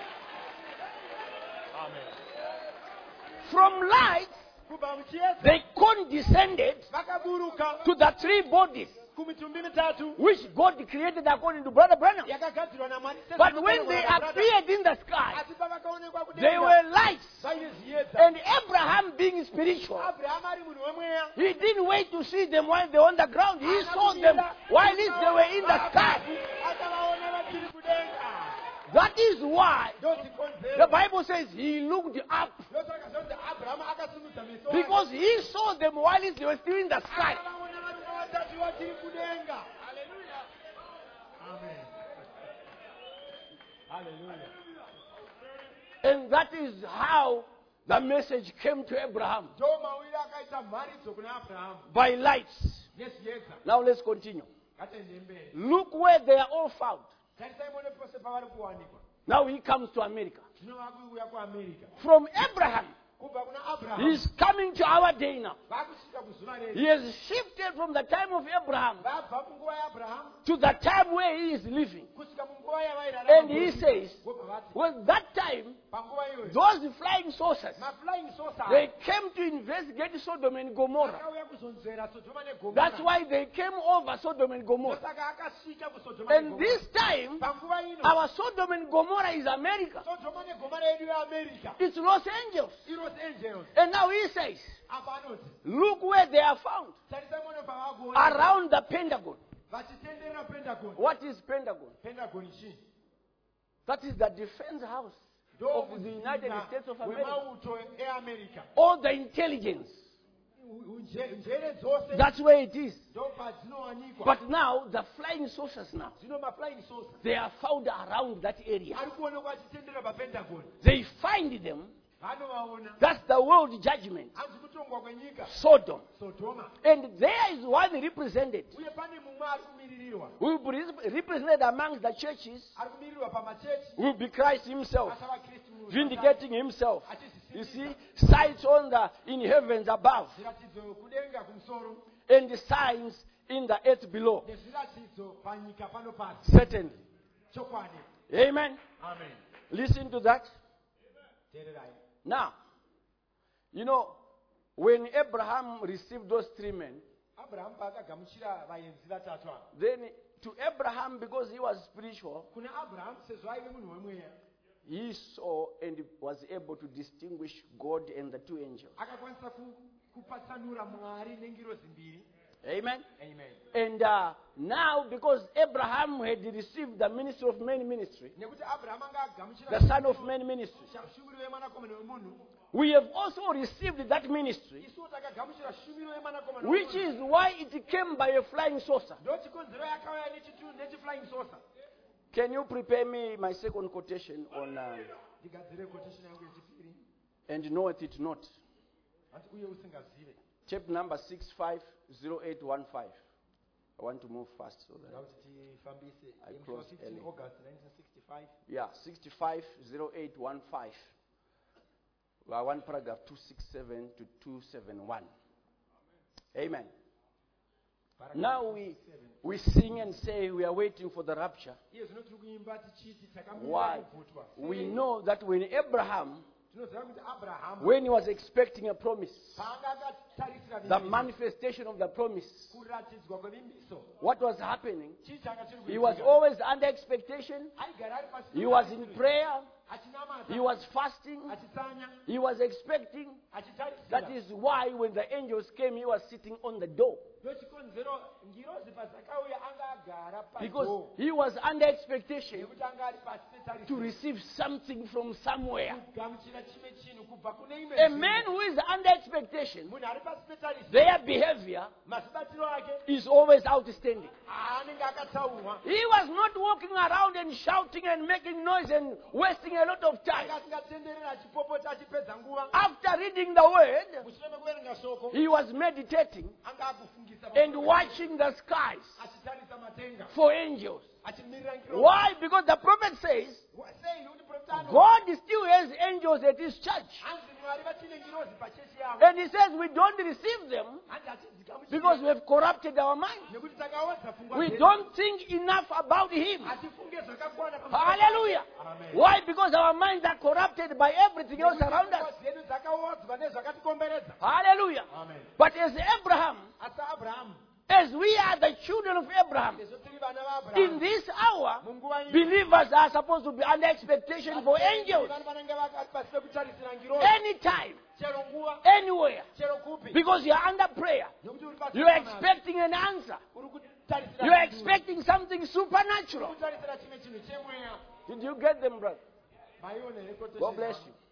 Speaker 2: amen
Speaker 1: From lights,
Speaker 2: kubva muchiedza
Speaker 1: they condescended
Speaker 2: vakaburuka
Speaker 1: to the three bodies
Speaker 2: kumitumbi mitatu
Speaker 1: which God created according to Brother Branham.
Speaker 2: yakagadzirwa namwari
Speaker 1: But when they appeared in the sky,
Speaker 2: asi pavakaonekwa
Speaker 1: they
Speaker 2: kudenga
Speaker 1: were lights.
Speaker 2: vaive zviedza
Speaker 1: And Abraham, being spiritual,
Speaker 2: abrahamu ari munhu wemweya
Speaker 1: he didn't wait to see them while they were on the ground. He saw them while they were in the sky.
Speaker 2: akavaona vachiri kudenga
Speaker 1: That is why the
Speaker 2: ndodzikonzero
Speaker 1: Bible says he looked up,
Speaker 2: ndosaka zvonzi abrahamu akasimudza meso ake.
Speaker 1: because he saw them while they were still in the sky.
Speaker 2: akavaona varume vatatu vachiri kudenga haleluya amen haleluya
Speaker 1: And that is how the message came to Abraham,
Speaker 2: ndo mawiri akaita mharidzo kuna abrahamu
Speaker 1: by lights.
Speaker 2: nezviedza
Speaker 1: Now let's continue.
Speaker 2: ngatiende mberi
Speaker 1: Look where they are all found.
Speaker 2: tarisai mone pose pavari kuwanikwa
Speaker 1: Now he comes to America.
Speaker 2: zvino vakuuya kuamerica
Speaker 1: From Abraham,
Speaker 2: kubva kuna abrahamu
Speaker 1: He's coming to our day now.
Speaker 2: vakusvika kuzuva
Speaker 1: He
Speaker 2: redu
Speaker 1: has shifted from the time of Abraham
Speaker 2: vabva munguva yaabhurahamu
Speaker 1: to the time where he is living.
Speaker 2: kusvika munguva
Speaker 1: And he says,
Speaker 2: vobva vati
Speaker 1: well, that time,
Speaker 2: panguva iyoyo
Speaker 1: those flying saucers,
Speaker 2: maflying saucer
Speaker 1: they came to investigate Sodom and Gomorrah.
Speaker 2: akauya kuzonzvera sodhoma
Speaker 1: That's
Speaker 2: negomora
Speaker 1: why they came over Sodom and Gomorrah.
Speaker 2: saka akasvika kusodhoma
Speaker 1: And this time,
Speaker 2: panguva ino
Speaker 1: our Sodom and Gomorrah is America.
Speaker 2: sodhoma negomora yedu yeamerica
Speaker 1: It's Los Angeles.
Speaker 2: ilos angeles
Speaker 1: And now he says,
Speaker 2: apa anoti
Speaker 1: look where they are found.
Speaker 2: tarisa mono pavakuona
Speaker 1: Around the Pentagon.
Speaker 2: vachitenderera pentagon
Speaker 1: What is Pentagon?
Speaker 2: pentagon chii
Speaker 1: That is the defense house of the United States of America.
Speaker 2: wemauto eamerica
Speaker 1: All the intelligence.
Speaker 2: Nje- njere dzose
Speaker 1: That's where it is.
Speaker 2: ndo padzinowanikwa
Speaker 1: But now, the flying saucers now,
Speaker 2: zvino maflying saucer
Speaker 1: they are found around that area.
Speaker 2: ari kuonekwa achitendera papentagon
Speaker 1: They find them.
Speaker 2: vanovaona
Speaker 1: That's the world judgment.
Speaker 2: hanzi kutongwa kwenyika
Speaker 1: Sodom.
Speaker 2: sodhoma
Speaker 1: And there is one represented
Speaker 2: uye pane mumwe ari kumiririrwa
Speaker 1: who will be represented amongst the churches,
Speaker 2: ari kumiririrwa pamachechi
Speaker 1: will be Christ himself,
Speaker 2: achava kristu munhu
Speaker 1: vindicating himself. You
Speaker 2: achizvisindisa
Speaker 1: see, sights on the in heavens above,
Speaker 2: zviratidzo kudenga kumusoro
Speaker 1: and the signs in the earth below.
Speaker 2: nezviratidzo panyika pano pasi
Speaker 1: Certainly.
Speaker 2: chokwadi
Speaker 1: Amen.
Speaker 2: amen
Speaker 1: Listen to that.
Speaker 2: teererai
Speaker 1: Now, you know, when Abraham received those three men,
Speaker 2: abrahamu paakagamuchira vaenzi vatatu ava
Speaker 1: then to Abraham, because he was spiritual,
Speaker 2: kuna abrahamu sezvo aive munhu wemweya
Speaker 1: he saw and was able to distinguish God and the two angels.
Speaker 2: akakwanisa ku- kupatsanura mwari nengirozi mbiri
Speaker 1: Amen.
Speaker 2: amen
Speaker 1: And uh, now, because Abraham had received the ministry of man ministry,
Speaker 2: nekuti abrahamu anga agamuchira
Speaker 1: the son of man ministry,
Speaker 2: shumiro yemwanakomana wemunhu
Speaker 1: we have also received that ministry,
Speaker 2: isuwo takagamuchira shumiro yemwanakomana
Speaker 1: which is why it came by a flying saucer.
Speaker 2: ndo chikonzero yakauya nechitu- nechiflying saucer
Speaker 1: Can you prepare me my second quotation on uh,
Speaker 2: ndigadzire quotation yangu yechipiri
Speaker 1: and knoweth it not?
Speaker 2: ati uye usingazive
Speaker 1: Chapter number six five zero eight one five. I want to move fast so that
Speaker 2: kuti tifambise
Speaker 1: I
Speaker 2: Musi wa
Speaker 1: close
Speaker 2: fifteen
Speaker 1: early.
Speaker 2: august nineteen sixty-five
Speaker 1: yeah, sixty-five zero eight one five. Well, one paragraph two sixty-seven to two seventy-one. Amen.
Speaker 2: Paragraph
Speaker 1: Now we
Speaker 2: seven.
Speaker 1: we sing and say we are waiting for the rapture.
Speaker 2: iye zvino tiri kuimba tichiti
Speaker 1: Why?
Speaker 2: takamira kuvhutwa
Speaker 1: We know that when Abraham,
Speaker 2: tinoziva kuti abrahamu
Speaker 1: when he was expecting a promise,
Speaker 2: paanga akatarisira
Speaker 1: the
Speaker 2: vimbiso,
Speaker 1: manifestation of the promise,
Speaker 2: kuratidzwa kwevimbiso
Speaker 1: what was happening?
Speaker 2: chii changa chiri
Speaker 1: He was
Speaker 2: kuitika?
Speaker 1: always under expectation.
Speaker 2: aigara ari pasi
Speaker 1: He was in prayer.
Speaker 2: achinamata
Speaker 1: He was fasting.
Speaker 2: achitsanya
Speaker 1: He was expecting. That
Speaker 2: achitarisira
Speaker 1: is why when the angels came, he was sitting on the door.
Speaker 2: ndochikonzero ngirozi pazakauya anga agara
Speaker 1: Because
Speaker 2: padoo
Speaker 1: he was under expectation
Speaker 2: nekuti anga ari pasi
Speaker 1: to
Speaker 2: petarisiro
Speaker 1: receive something from somewhere.
Speaker 2: kugamuchira chimwe chinhu kubva kune imwe
Speaker 1: A
Speaker 2: nzvimbo.
Speaker 1: man who is under expectation,
Speaker 2: munhu ari pasi petarisiro
Speaker 1: their behavior
Speaker 2: mazibatiro ake
Speaker 1: is always outstanding.
Speaker 2: aanenge akatsaurwa
Speaker 1: He was not walking around and shouting and making noise and wasting a lot of time.
Speaker 2: anga asingatenderera achipopota achipedza nguva
Speaker 1: After reading the word,
Speaker 2: mushure mekuverenga shoko
Speaker 1: he was meditating
Speaker 2: anga akufungisa
Speaker 1: and watching the skies
Speaker 2: achitarisa matenga
Speaker 1: for angels.
Speaker 2: achimirira ngirozi.
Speaker 1: Why? Because the prophet says
Speaker 2: Wa- sei nekuti profeta
Speaker 1: God still has angels at his church.
Speaker 2: hanzi mwari vachine ngirozi pachechi yavo
Speaker 1: And he says we don't receive them
Speaker 2: hanzi achidzigamuchira
Speaker 1: because we have corrupted our mind.
Speaker 2: nekuti takaodza pfungwa
Speaker 1: We
Speaker 2: dzedu.
Speaker 1: don't think enough about him.
Speaker 2: hatifunge zvakakwana pamusoro
Speaker 1: Hallelujah.
Speaker 2: Amen.
Speaker 1: Why? Because our minds are corrupted by everything else
Speaker 2: Nekuti
Speaker 1: around us.
Speaker 2: pfungwa dzedu dzakaodzwa nezvakatikomberedza
Speaker 1: Hallelujah.
Speaker 2: Amen.
Speaker 1: But as Abraham,
Speaker 2: asi abrahamu
Speaker 1: as we are the children of Abraham,
Speaker 2: sezvo tiri vana
Speaker 1: in
Speaker 2: vaabrahamu
Speaker 1: this hour,
Speaker 2: munguva ino
Speaker 1: believers are supposed to be under expectation for angels
Speaker 2: vanhu vanenge vakati pasi pekutarisira ngirozi
Speaker 1: anytime,
Speaker 2: chero nguva
Speaker 1: anywhere.
Speaker 2: chero kupi
Speaker 1: Because you are under prayer.
Speaker 2: nekuti uri pasi
Speaker 1: You are
Speaker 2: pemana.
Speaker 1: expecting an answer.
Speaker 2: uri kutarisira
Speaker 1: You are
Speaker 2: chinhu.
Speaker 1: expecting something
Speaker 2: Uri
Speaker 1: supernatural.
Speaker 2: kutarisira chimwe chinhu chemweya
Speaker 1: Did you get them, brother?
Speaker 2: maione here quotation
Speaker 1: God bless
Speaker 2: yangu.
Speaker 1: you.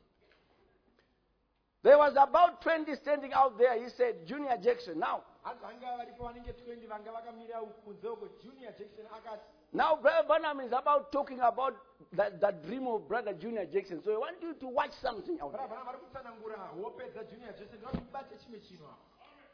Speaker 1: There was about twenty standing out there. He said, Junior Jackson. Now,
Speaker 2: hanzi vanga varipo vanenge twenty vanga vakamirira kunze uko junior jackson akati
Speaker 1: now Brother Branham is about talking about that, that dream of Brother Junior Jackson. So I want you to watch something out there.
Speaker 2: varabhana vari kutsanangura hope dza junior jackson vakumubate chimwe chinhu apa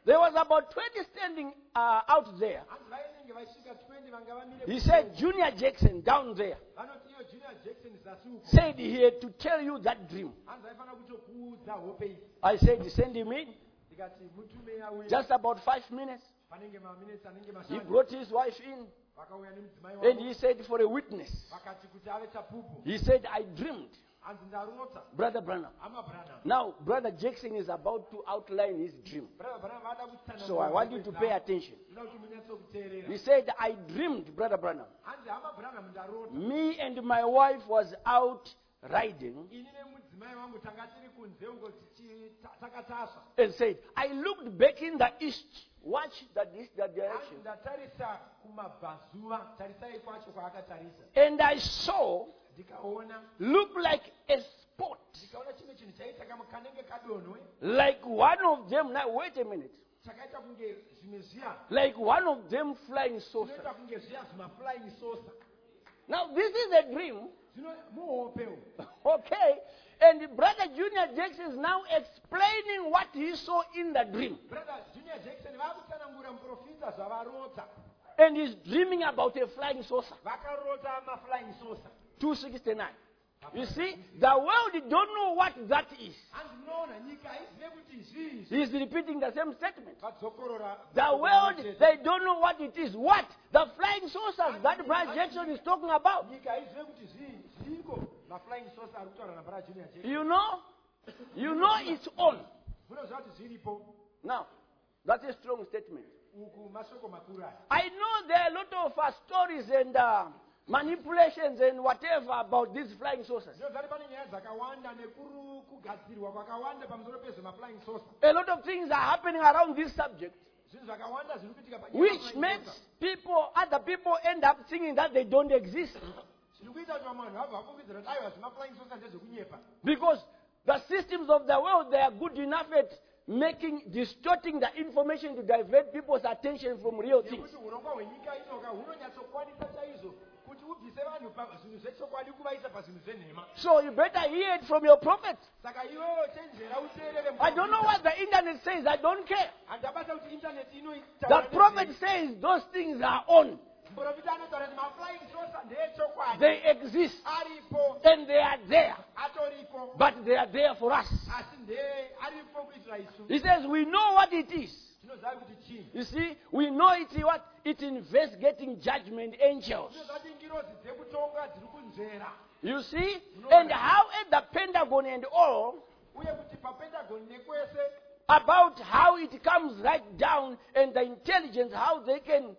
Speaker 1: There was about twenty standing uh, out there.
Speaker 2: hanzi vainenge vaisvika twenty vanga vamire
Speaker 1: He said, Junior Jackson down there
Speaker 2: vanoti iyo junior jackson zasi uko
Speaker 1: said he had to tell you that dream.
Speaker 2: hanzi vaifana kutokuudza hope idzi
Speaker 1: I said, send him in.
Speaker 2: ndikati mutume auye
Speaker 1: Just about five minutes.
Speaker 2: panenge maminitsi anenge
Speaker 1: He
Speaker 2: mashanu
Speaker 1: brought his wife in.
Speaker 2: vakauya nemudzimai
Speaker 1: And
Speaker 2: wavo
Speaker 1: he said, for a witness.
Speaker 2: vakati kuti ave chapupu
Speaker 1: He said, I dreamed,
Speaker 2: hanzi ndarota
Speaker 1: Brother Branham.
Speaker 2: hama branham
Speaker 1: Now, Brother Jackson is about to outline his dream.
Speaker 2: brother branham vada kutsanangura
Speaker 1: So I want you to pay attention.
Speaker 2: ndoda kuti munyatsokuteerera
Speaker 1: He said, I dreamed, Brother Branham.
Speaker 2: hanzi hama branham ndarota
Speaker 1: Me and my wife was out riding
Speaker 2: ini nemudzimai wangu tanga tiri kunze uko tichi- ta- takatasva
Speaker 1: and said, I looked back in the east. Watch that this that
Speaker 2: hanzi
Speaker 1: direction.
Speaker 2: ndatarisa kumabvazuva tarisai kwacho kwaakatarisa
Speaker 1: And I saw
Speaker 2: ndikaona
Speaker 1: look like a spot.
Speaker 2: ndikaona chimwe chinhu chaita kama kanenge kadonwe
Speaker 1: Like one of them. Now wait a minute.
Speaker 2: chakaita kunge zvimwe zviya
Speaker 1: Like one of them flying saucer.
Speaker 2: zvinoita kunge zviya zvimaflying saucer
Speaker 1: Now this is a dream.
Speaker 2: zvino muhopeu
Speaker 1: Okay. And Brother Junior Jackson is now explaining what he saw in the dream.
Speaker 2: brother junior jackson vaakutsanangura muprofita zvavarota
Speaker 1: And he's dreaming about a flying saucer.
Speaker 2: vakarota maflying saucer
Speaker 1: two sixty-nine. You see, the world don't know what that is.
Speaker 2: hanzi munoona nyika haizive kuti zvii
Speaker 1: He's repeating the same statement.
Speaker 2: vadzokorora
Speaker 1: The world, they don't know what it is. What? The flying saucers that Brother Jackson is talking about.
Speaker 2: nyika haizive kuti zvii zviiko maflying saucer ari kutaura nabrother junior jackson
Speaker 1: You know? You know it's on.
Speaker 2: munoziva kuti zviripo
Speaker 1: Now, that's a strong statement.
Speaker 2: uku mashoko makuru aya
Speaker 1: I know there are a lot of uh, stories and uh, manipulations and whatever about these flying saucers.
Speaker 2: ndinozati pane nyaya dzakawanda nekuru kugadzirwa kwakawanda pamusoro pezvemaflying saucer
Speaker 1: A lot of things are happening around this subject,
Speaker 2: zvinhu zvakawanda zviri kuitika panyaya
Speaker 1: which
Speaker 2: yemaflying
Speaker 1: makes
Speaker 2: saucer.
Speaker 1: people, other people end up thinking that they don't exist.
Speaker 2: zviri kuita kuti vamwe vanhu vabva vafungidzira kuti aiwa zvemaflying saucer ndezvekunyepa
Speaker 1: Because the systems of the world, they are good enough at making, distorting the information to divert people's attention from real things.
Speaker 2: nekuti urongwa hwenyika inoka hunonyatsokwanisa chaizvo kuti ubvise vanhu pazvinhu zvechokwadi kuvaisa pazvinhu zvenhema
Speaker 1: So you better hear it from your prophet.
Speaker 2: saka iwewo chenjera uteerere
Speaker 1: I don't know what the internet says, I don't care.
Speaker 2: handabata kuti intaneti
Speaker 1: The prophet says those things are on.
Speaker 2: muprofita anotaura kuti maflying saucer ndeechokwadi
Speaker 1: They exist
Speaker 2: aripo
Speaker 1: and they are there.
Speaker 2: atoripo
Speaker 1: But they are there for us.
Speaker 2: asi ndee aripo kuitira isu
Speaker 1: He says we know what it is.
Speaker 2: tinoziva kuti chii
Speaker 1: You see, we know it's what? It's investigating judgment angels.
Speaker 2: tinoziva kuti ngirozi dzekutonga dziri kunzvera
Speaker 1: You see? And how at the Pentagon and all,
Speaker 2: uye kuti papentagon nekwese
Speaker 1: about how it comes right down and the intelligence, how they can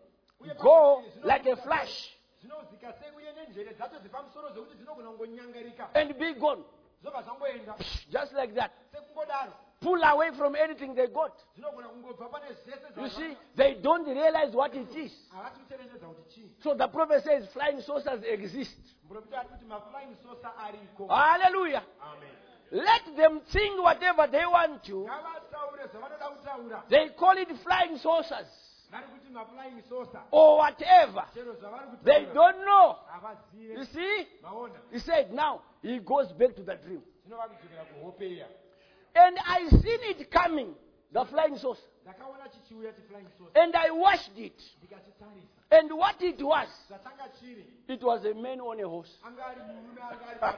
Speaker 1: go like a flash
Speaker 2: zvinozika sei uye nenjere dzacho dzepamusoro zvokuti dzinogona kungonyangarika
Speaker 1: and be gone.
Speaker 2: zvobva zvangoenda
Speaker 1: Just like that.
Speaker 2: sekungodaro
Speaker 1: Pull away from anything they got.
Speaker 2: dzinogona kungobva pane zvese
Speaker 1: You see, they don't realize what it is.
Speaker 2: havasi kucherechedza kuti chii
Speaker 1: So the prophet says flying saucers exist.
Speaker 2: muprofita ari kuti maflying saucer ariko
Speaker 1: Hallelujah.
Speaker 2: amen
Speaker 1: Let them think whatever they want to.
Speaker 2: ngavataure zvavanoda kutaura
Speaker 1: They call it flying saucers
Speaker 2: vari kuti maflying saucer
Speaker 1: or whatever.
Speaker 2: chero zvavari
Speaker 1: They
Speaker 2: kutaura
Speaker 1: don't know.
Speaker 2: havazive
Speaker 1: You see?
Speaker 2: maona
Speaker 1: He said, now he goes back to the dream.
Speaker 2: zvinova kudzokera kuhopeya
Speaker 1: And I seen it coming, the flying saucer.
Speaker 2: ndakaona chichiuya chiflying saucer
Speaker 1: And I watched it.
Speaker 2: ndikachitarisa
Speaker 1: And what it was,
Speaker 2: zvatanga chiri
Speaker 1: it was a man on a horse.
Speaker 2: anga ari murume anga ari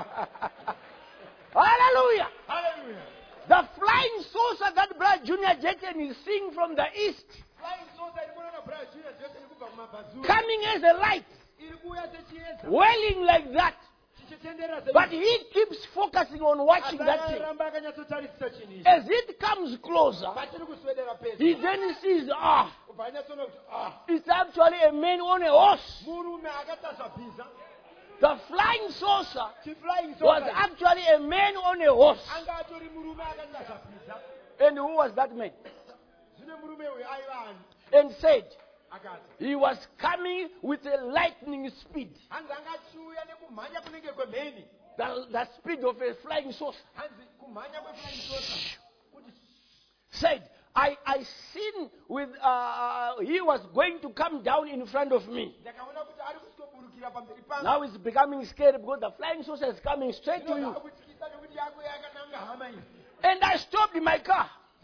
Speaker 2: pa-
Speaker 1: Hallelujah.
Speaker 2: haleluya
Speaker 1: The flying saucer that Brother Junior Jackson is seeing from the east,
Speaker 2: flying saucer iri kuona brother junior jackson kubva kumabhazuva
Speaker 1: coming as a light,
Speaker 2: iri kuuya sechiedza
Speaker 1: whirling like that.
Speaker 2: chichitendera
Speaker 1: But he keeps focusing on watching that thing.
Speaker 2: ramba akanyatsotarisisa chinhu ichi
Speaker 1: As it comes closer,
Speaker 2: pachiri kuswedera
Speaker 1: he
Speaker 2: pedyo
Speaker 1: then sees, ah,
Speaker 2: ubva anyatsoona kuti ah
Speaker 1: it's actually a man on a horse.
Speaker 2: murume akatasva bhiza
Speaker 1: The flying saucer
Speaker 2: chiflying
Speaker 1: was
Speaker 2: saucer
Speaker 1: actually a man on a horse.
Speaker 2: anga atori murume akatasva bhiza
Speaker 1: And who was that man?
Speaker 2: zvine murume uyu aiva ani
Speaker 1: And said,
Speaker 2: akati
Speaker 1: he was coming with a lightning speed.
Speaker 2: hanzi anga achiuya nekumhanya kunenge kwemheni
Speaker 1: The, the speed of a flying saucer.
Speaker 2: hanzi kumhanya kweflying saucer kuti
Speaker 1: Said, I, I seen with, uh, he was going to come down in front of me.
Speaker 2: ndakaona kuti ari kusitoburukira pamberi pangu
Speaker 1: Now he's becoming scared because the flying saucer is coming straight to you.
Speaker 2: zvinokutyisa nekuti yako yakananga hama iyi
Speaker 1: And I stopped my car.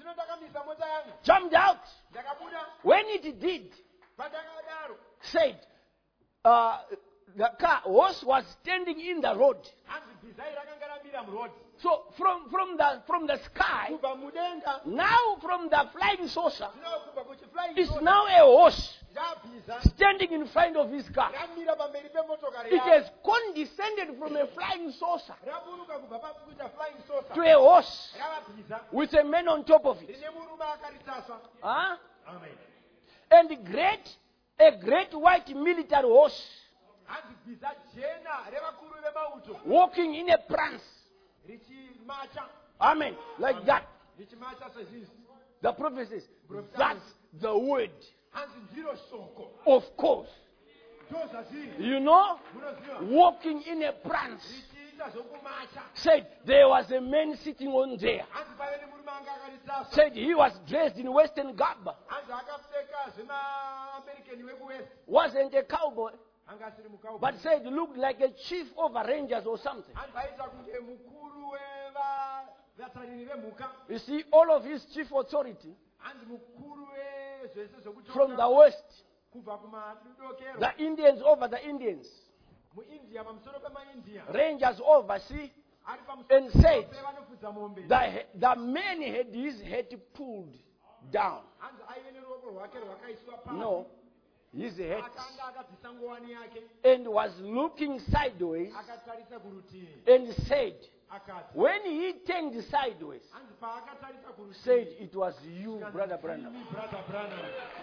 Speaker 2: zvino ndakamisa mota yangu
Speaker 1: jumped out.
Speaker 2: ndakabuda
Speaker 1: When it did,
Speaker 2: pandakadaro
Speaker 1: said, uh, the car, horse was standing in the road.
Speaker 2: hanzi bhizai rakanga ramira murodhi
Speaker 1: So from, from, the, from the sky,
Speaker 2: kubva mudenga
Speaker 1: now from the flying saucer,
Speaker 2: zvino kubva kuchiflying
Speaker 1: is
Speaker 2: saucer,
Speaker 1: now a horse
Speaker 2: rabhiza
Speaker 1: standing in front of his car.
Speaker 2: ramira pamberi pemotokari
Speaker 1: It
Speaker 2: yake
Speaker 1: has condescended from a flying saucer
Speaker 2: raburuka kubva pakuita flying saucer
Speaker 1: to a horse
Speaker 2: ravabhiza
Speaker 1: with a man on top of it.
Speaker 2: rine murume akaritaswa
Speaker 1: Huh?
Speaker 2: amen
Speaker 1: And great, a great white military horse
Speaker 2: hanzi bhiza jena revakuru vemauto
Speaker 1: walking in a prance.
Speaker 2: richimacha
Speaker 1: Amen. Like that.
Speaker 2: richimacha sezvizvi
Speaker 1: The prophet says, that's the word.
Speaker 2: hanzi ndiro shoko
Speaker 1: Of course.
Speaker 2: ndozvazviri
Speaker 1: You know,
Speaker 2: munoziva
Speaker 1: walking in a prance.
Speaker 2: richiita zvokumacha
Speaker 1: Said there was a man sitting on there.
Speaker 2: hanzi pave nemurume anga akaritaswa
Speaker 1: Said he was dressed in Western garb.
Speaker 2: hanzi akapfeka zvemaamerican wekuwest
Speaker 1: Wasn't a cowboy.
Speaker 2: anga asiri mukau
Speaker 1: But said looked like a chief of rangers or something.
Speaker 2: hanzi aita kunge mukuru wevatariri vemhuka
Speaker 1: You see, all of his chief authority
Speaker 2: hanzi mukuru wezvese
Speaker 1: from the
Speaker 2: zvekutonga
Speaker 1: west,
Speaker 2: kubva kumadokero
Speaker 1: the Indians over the Indians,
Speaker 2: muindia pamusoro pemaindia
Speaker 1: rangers over, see,
Speaker 2: ari
Speaker 1: And said,
Speaker 2: pamusoro pevanofudza mombe
Speaker 1: the, the man had his head pulled down.
Speaker 2: hanzi aive neruoko rwake rwakaiswa pasi
Speaker 1: No, his head.
Speaker 2: akanga akabvisa ngowani yake
Speaker 1: And was looking sideways
Speaker 2: akatarisa kurutivi
Speaker 1: and said,
Speaker 2: akati
Speaker 1: when he turned sideways,
Speaker 2: hanzi paakatarisa
Speaker 1: said,
Speaker 2: kurutivi
Speaker 1: it was you, Brother Branham.
Speaker 2: "Ndimi brother Branham."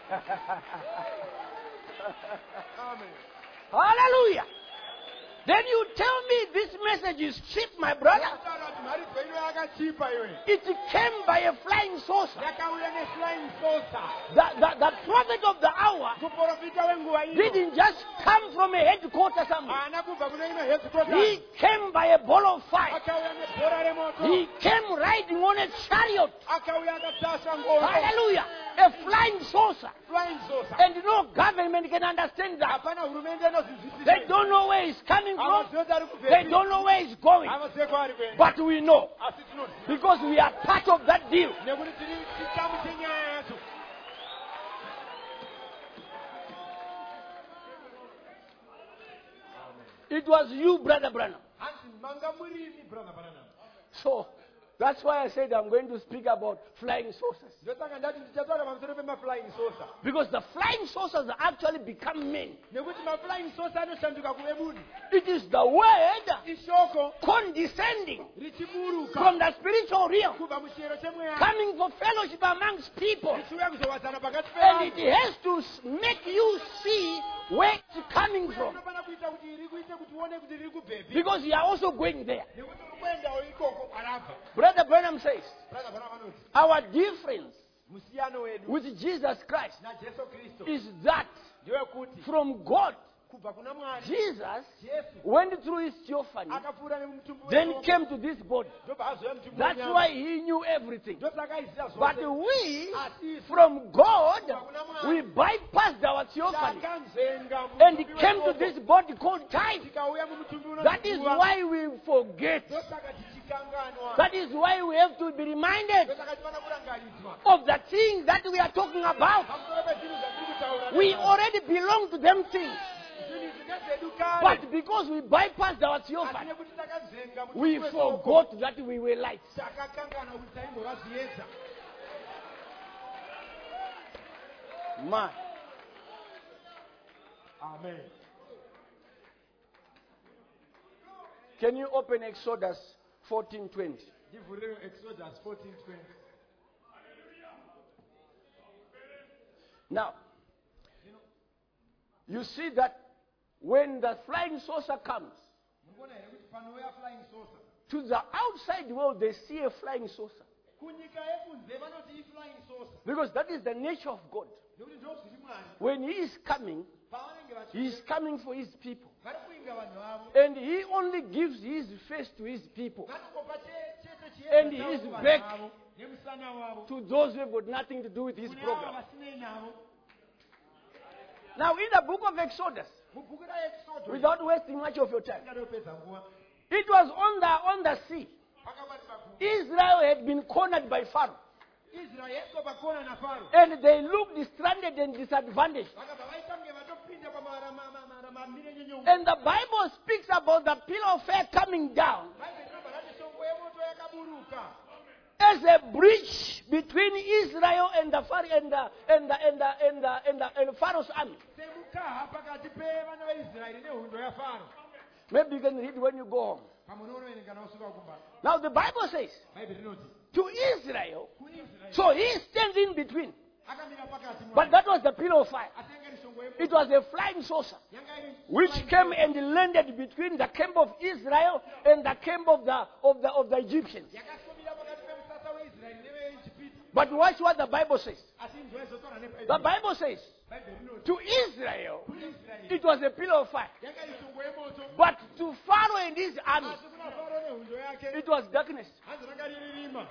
Speaker 2: Amen.
Speaker 1: Hallelujah. Then you tell me this message is cheap, my brother.
Speaker 2: Yakataura kuti mharidzo ino yakachipa iwe
Speaker 1: It came by a flying saucer.
Speaker 2: yakauya neflying saucer
Speaker 1: The, the, the prophet of the hour
Speaker 2: kuprofita wenguva ino
Speaker 1: didn't just come from a headquarter somewhere.
Speaker 2: haana kubva kune ino headquarters
Speaker 1: He came by a ball of fire.
Speaker 2: akauya nebhora remoto
Speaker 1: He came riding on a chariot.
Speaker 2: akauya akatasva ngondo
Speaker 1: Hallelujah. A flying saucer.
Speaker 2: flying saucer
Speaker 1: And no government can understand that.
Speaker 2: hapana hurumende inozvizwisisa
Speaker 1: They don't know where he's coming from.
Speaker 2: havazivi ari
Speaker 1: They
Speaker 2: kubvepi
Speaker 1: don't know where he's going.
Speaker 2: havazive kwaari kuenda
Speaker 1: But we know.
Speaker 2: asi tinoziva
Speaker 1: Because we are part of that deal.
Speaker 2: nekuti tiri chikamu chenyaya yacho
Speaker 1: It was you, Brother Branham.
Speaker 2: hanzi manga murimi brother Branham
Speaker 1: So that's why I said I'm going to speak about flying saucers.
Speaker 2: ndosaka ndati ndichataura pamusoro pemaflying saucer
Speaker 1: Because the flying saucers actually become men.
Speaker 2: nekuti maflying saucer anoshanduka kuve munhu
Speaker 1: It is the word
Speaker 2: ishoko
Speaker 1: condescending
Speaker 2: richiburuka
Speaker 1: from the spiritual realm,
Speaker 2: kubva muchiyero chemweya
Speaker 1: coming for fellowship amongst people.
Speaker 2: richiuya kuzowadzana pakati
Speaker 1: And it
Speaker 2: pevanhu
Speaker 1: has to s- make you see where it's coming from.
Speaker 2: unofana kuita kuti iri kuite kuti uone kuti riri kubvepi
Speaker 1: Because you are also going there.
Speaker 2: nekuti uri kuendawo ikoko arabva
Speaker 1: Brother Branham says,
Speaker 2: brother Branham anoti
Speaker 1: our difference
Speaker 2: musiyano wedu
Speaker 1: with Jesus Christ
Speaker 2: najesu kristu
Speaker 1: is that
Speaker 2: ndewekuti
Speaker 1: from God,
Speaker 2: kubva kuna mwari
Speaker 1: Jesus
Speaker 2: jesu
Speaker 1: went through his theophany,
Speaker 2: akapfuura nemutumbi
Speaker 1: then
Speaker 2: weropa,
Speaker 1: came to this body.
Speaker 2: ndobva azoya mutumbi
Speaker 1: That's
Speaker 2: wenyama.
Speaker 1: why he knew everything.
Speaker 2: ndosaka aiziva
Speaker 1: But
Speaker 2: zvose
Speaker 1: we,
Speaker 2: asi
Speaker 1: from God, we bypassed our theophany
Speaker 2: takanzenga
Speaker 1: and
Speaker 2: mutumbi
Speaker 1: came to
Speaker 2: weropa.
Speaker 1: this body called time.
Speaker 2: tikauya mumutumbi
Speaker 1: That is
Speaker 2: unoziviwa.
Speaker 1: why we forget.
Speaker 2: ndosaka tichikanganwa
Speaker 1: That is why we have to be reminded
Speaker 2: ndosaka tifana kurangaridzwa
Speaker 1: of the things that we are talking about.
Speaker 2: pamusoro pezvinhu zvatiri kutaura
Speaker 1: We
Speaker 2: nezvazvo.
Speaker 1: already belong to them things.
Speaker 2: zvinhu zvine zvedu kare
Speaker 1: But because we bypassed our
Speaker 2: asi
Speaker 1: theophany,
Speaker 2: nekuti takanzenga mutumbi
Speaker 1: we
Speaker 2: wesoko,
Speaker 1: forgot that we were lights.
Speaker 2: takakangana kuti taimbova zviedza
Speaker 1: Man.
Speaker 2: amen
Speaker 1: Can you open Exodus fourteen twenty?
Speaker 2: ndivhurire exodus fourteen twenty
Speaker 1: Now, you see that when the flying saucer comes,
Speaker 2: murikuona here kuti panouya flying saucer
Speaker 1: to the outside world, they see a flying saucer.
Speaker 2: kunyika yekunze vanoti iflying saucer
Speaker 1: Because that is the nature of God.
Speaker 2: nekuti ndo zviri mwari
Speaker 1: When He is coming,
Speaker 2: pavanenge
Speaker 1: He is
Speaker 2: vachi
Speaker 1: coming for His people.
Speaker 2: vari kuinga vanhu vavo
Speaker 1: And He only gives His face to His people.
Speaker 2: vanongopa che- chete
Speaker 1: And
Speaker 2: chiedza
Speaker 1: he is
Speaker 2: chavo kuvanhu
Speaker 1: back.
Speaker 2: vavo nemusana wavo
Speaker 1: To those who have got nothing to do with His
Speaker 2: kune avo
Speaker 1: program.
Speaker 2: vasinei navo
Speaker 1: Now, in the book of Exodus,
Speaker 2: mubhuku raexodo
Speaker 1: without wasting much of your time,
Speaker 2: ingadopedza nguva
Speaker 1: it was on the, on the sea.
Speaker 2: pakabati paku
Speaker 1: Israel had been cornered by Pharaoh.
Speaker 2: israel yeso bakona na faro
Speaker 1: And they looked stranded and disadvantaged.
Speaker 2: vakabva vaita kunge vatopinda pamamire nyenyongo
Speaker 1: And the Bible speaks about the pillar of fire coming down
Speaker 2: bhaibheri rinobva rati shongwe yemoto yakaburuka
Speaker 1: as a bridge between Israel and the Pharaoh and the and the and the and the, and the, and the Pharaoh's army.
Speaker 2: semukaha pakati pevana vaisraeri nehondo yafaro
Speaker 1: Maybe you can read when you go home.
Speaker 2: pamunonoverenga nausuka kumba
Speaker 1: Now the Bible says
Speaker 2: bhaibheri rinoti
Speaker 1: to Israel,
Speaker 2: kuisraeri
Speaker 1: so he stands in between.
Speaker 2: akamira pakati
Speaker 1: But that was the pillar of fire.
Speaker 2: asi yanga iri shongwe
Speaker 1: It
Speaker 2: yemoto
Speaker 1: was a flying saucer
Speaker 2: yanga iri
Speaker 1: which came and landed between the camp of Israel and the camp of the of the of the Egyptians.
Speaker 2: yakasvomira pakati pemusasa weisraeri neveijipiti
Speaker 1: But watch what the Bible says.
Speaker 2: asi inzwa izotaura
Speaker 1: The
Speaker 2: nebhaibheri
Speaker 1: Bible says
Speaker 2: bhaibheri rinoti
Speaker 1: to Israel
Speaker 2: kuisraeri
Speaker 1: it was a pillar of fire.
Speaker 2: yanga iri shongwe yemoto
Speaker 1: But to Pharaoh and his army
Speaker 2: asi kuna faro nehondo yake
Speaker 1: it was darkness.
Speaker 2: hanzi ranga riri rima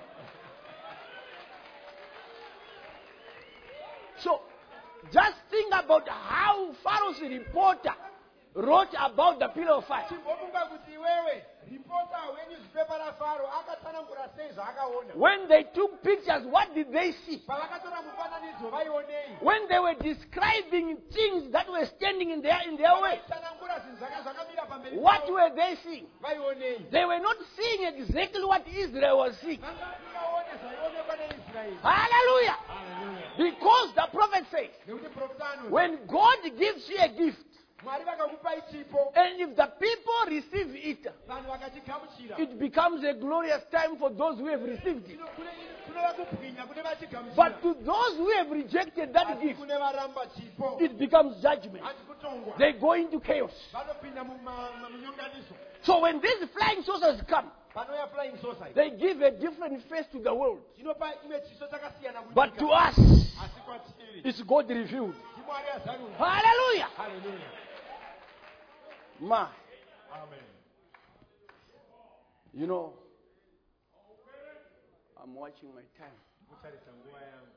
Speaker 1: So just think about how Pharaoh's reporter wrote about the pillar of fire.
Speaker 2: chimbofunga kuti iwewe ripota wenewspaper rafaro akatsanangura sei zvaakaona
Speaker 1: When they took pictures, what did they see?
Speaker 2: pavakatora mufananidzo vaionei
Speaker 1: When they were describing things that were standing in their in their way,
Speaker 2: tsanangura zvinhu zvaka zvakamira pamberi
Speaker 1: what
Speaker 2: pavo,
Speaker 1: were they seeing?
Speaker 2: vaionei
Speaker 1: They were not seeing exactly what Israel was seeing.
Speaker 2: vanga vaone zvaionekwa neisraeri
Speaker 1: Hallelujah!
Speaker 2: haleluya
Speaker 1: Because the prophet says,
Speaker 2: nekuti profita anoti
Speaker 1: when God gives you a gift,
Speaker 2: mwari vakakupai chipo
Speaker 1: and if the people receive it,
Speaker 2: vanhu vakachigamuchira
Speaker 1: it becomes a glorious time for those who have received it.
Speaker 2: kunova kubwinya kune vachigamuchira
Speaker 1: But to those who have rejected that
Speaker 2: asi
Speaker 1: gift,
Speaker 2: kune varamba chipo
Speaker 1: it becomes judgment.
Speaker 2: handi kutongwa
Speaker 1: They go into chaos.
Speaker 2: vanopinda munyonganiso
Speaker 1: So when these flying saucers come,
Speaker 2: panouya flying saucer
Speaker 1: they give a different face to the world.
Speaker 2: inopa imwe chiso chakasiyana
Speaker 1: But to
Speaker 2: kunyika.
Speaker 1: us,
Speaker 2: asi kwatiri
Speaker 1: it's God revealed.
Speaker 2: ndimwari azanura
Speaker 1: Hallelujah.
Speaker 2: haleluya
Speaker 1: Ma,
Speaker 2: amen
Speaker 1: you know, I'm watching my time.
Speaker 2: kutarisa nguva yangu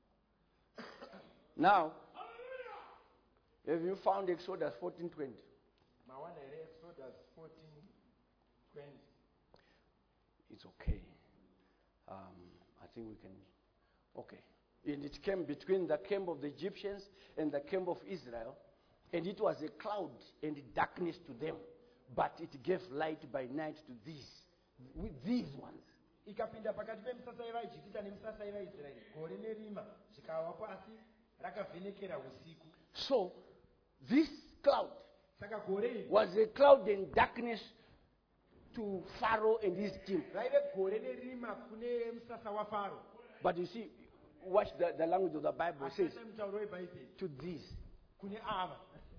Speaker 1: Now, have you found Exodus fourteen twenty?
Speaker 2: mawana here exodus fourteen twenty
Speaker 1: It's okay. Um, I think we can. Okay. And it came between the camp of the Egyptians and the camp of Israel, and it was a cloud and darkness to them, but it gave light by night to these, with these ones.
Speaker 2: ikapinda pakati pemisasa yevaijipita nemisasa yevaisraeri gore nerima zvikawa pasi rakavhenekera usiku
Speaker 1: So, this cloud
Speaker 2: saka gore iri
Speaker 1: was a cloud and darkness to Pharaoh and his team.
Speaker 2: raive gore nerima kune musasa wafaro
Speaker 1: But you see, watch the, the language of the Bible. It says,
Speaker 2: asiaita mutauro webhaibheri
Speaker 1: to these.
Speaker 2: kune ava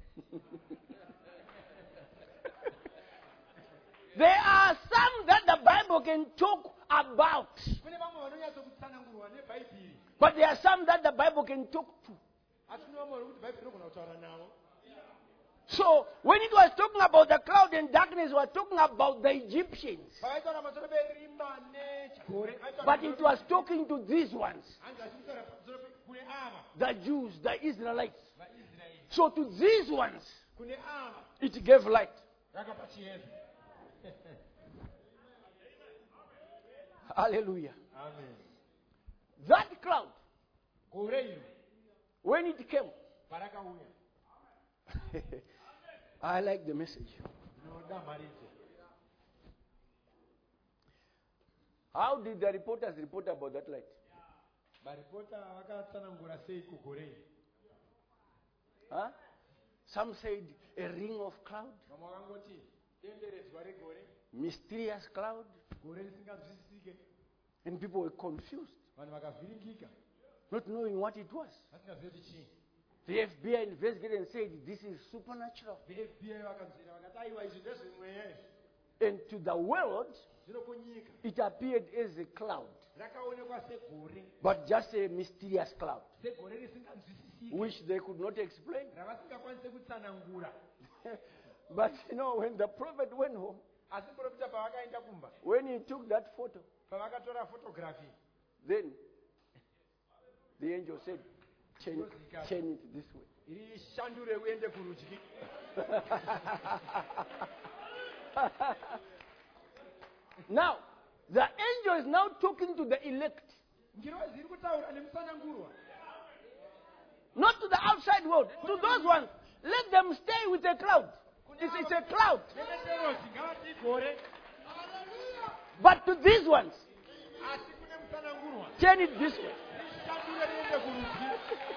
Speaker 1: There are some that the Bible can talk about,
Speaker 2: kune vamwe vanonyatsokutsanangurwa nebhaibheri
Speaker 1: but there are some that the Bible can talk to.
Speaker 2: asi kune vamwe vari kuti bhaibheri inogona kutaura navo
Speaker 1: So, when it was talking about the cloud and darkness, it was talking about the Egyptians.
Speaker 2: pavaitaura pamusoro perima nechigore vaitaura
Speaker 1: But
Speaker 2: pamusoro
Speaker 1: it was talking to these ones,
Speaker 2: hanzi achimutaura pamusoro pe- kune ava
Speaker 1: the Jews, the Israelites.
Speaker 2: vaisraeri
Speaker 1: So, to these ones,
Speaker 2: kune ava
Speaker 1: it gave light.
Speaker 2: rakapa chiedza
Speaker 1: Hallelujah.
Speaker 2: amen
Speaker 1: That cloud,
Speaker 2: gore iro
Speaker 1: when it came,
Speaker 2: parakauya
Speaker 1: I like the message.
Speaker 2: ndinoda mharidzo
Speaker 1: How did the reporters report about that light?
Speaker 2: maripota vakatsanangura sei kugore iri
Speaker 1: Huh? Some said a ring of cloud,
Speaker 2: vamwe vakangoti denderedzwa regore
Speaker 1: mysterious cloud,
Speaker 2: gore risinganzwisisike
Speaker 1: and people were confused,
Speaker 2: vanhu vakavhiringika
Speaker 1: not knowing what it was.
Speaker 2: vasingazivi kuti chii
Speaker 1: The F B I investigated and said this is supernatural.
Speaker 2: vefbi vakanzvera vakati aiwa izvi ndezvemweya izvi
Speaker 1: And to the world,
Speaker 2: zvino kunyika
Speaker 1: it appeared as a cloud,
Speaker 2: rakaonekwa segore
Speaker 1: but just a mysterious cloud,
Speaker 2: segore risinganzwisisike
Speaker 1: which they could not explain.
Speaker 2: ravasingakwanise kutsanangura
Speaker 1: But you know, when the prophet went home,
Speaker 2: asi profita pavakaenda kumba
Speaker 1: when he took that photo,
Speaker 2: pavakatora photography
Speaker 1: then the angel said, turn, turn it this way.
Speaker 2: iri shandure uende kurudyi
Speaker 1: Now, the angel is now talking to the elect.
Speaker 2: ngirozi iri kutaura nemusanangurwa.
Speaker 1: Not to the outside world. To those ones, let them stay with the cloud. It's, it's a cloud.
Speaker 2: Neveterozi ngavati gore.
Speaker 1: But to these ones,
Speaker 2: Asi kune musanangurwa.
Speaker 1: turn it this way.
Speaker 2: Rishandure riende kurudyi.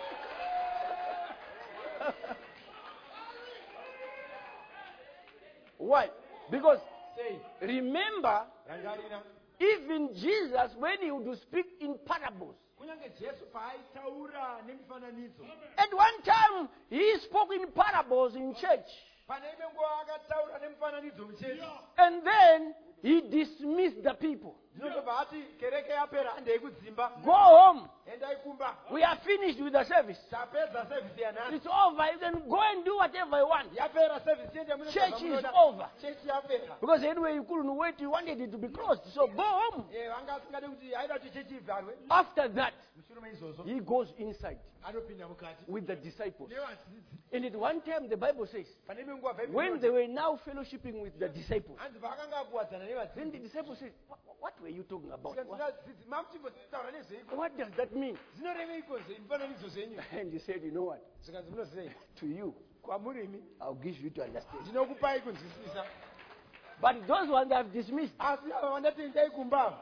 Speaker 1: Why? Because
Speaker 2: Sei,
Speaker 1: remember,
Speaker 2: rangarira.
Speaker 1: even Jesus, when he would speak in parables,
Speaker 2: Kunyange Jesu paaitaura nemifananidzo.
Speaker 1: at one time he spoke in parables in church.
Speaker 2: Pane imwe nguva akataura nemifananidzo muchechi.
Speaker 1: And then he dismissed the people.
Speaker 2: Zvinotobva ati kereke yapera handei kudzimba.
Speaker 1: Go home.
Speaker 2: Endai kumba.
Speaker 1: We are finished with the service.
Speaker 2: Tapedza sevhisi yanhasi.
Speaker 1: It's over. You can go and do whatever you want.
Speaker 2: Yapera sevhisi yende munoita
Speaker 1: Church is
Speaker 2: zvamunoda.
Speaker 1: over.
Speaker 2: Chechi yapera.
Speaker 1: Because anyway, you couldn't wait. You wanted it to be closed. So go home.
Speaker 2: Eh, vanga asingade kuti aida kuti chechi ivharwe.
Speaker 1: After that,
Speaker 2: Mushure meizvozvo
Speaker 1: he goes inside
Speaker 2: anopinda mukati.
Speaker 1: with the disciples.
Speaker 2: Nevadzidzi.
Speaker 1: And at one time, the Bible says,
Speaker 2: Pane imwe nguva Bhaibheri
Speaker 1: when
Speaker 2: inoti,
Speaker 1: they were now fellowshipping with the disciples,
Speaker 2: hanzi paakanga akuwadzana
Speaker 1: then the
Speaker 2: nevadzidzi.
Speaker 1: disciples said, what, what were you talking about?
Speaker 2: Tikanzi
Speaker 1: What,
Speaker 2: vadzidzi, mamuchimbotaura nezveiko?
Speaker 1: what does that mean?
Speaker 2: Zvinoreveiko mifananidzo zvenyu?
Speaker 1: And he said, you know what?
Speaker 2: Zikanzi munozei?
Speaker 1: To you,
Speaker 2: Kwamurimi,
Speaker 1: I'll give you to understand.
Speaker 2: ndinokupai kunzwisisa.
Speaker 1: But those ones I've dismissed.
Speaker 2: Asi ava vandati endai kumba.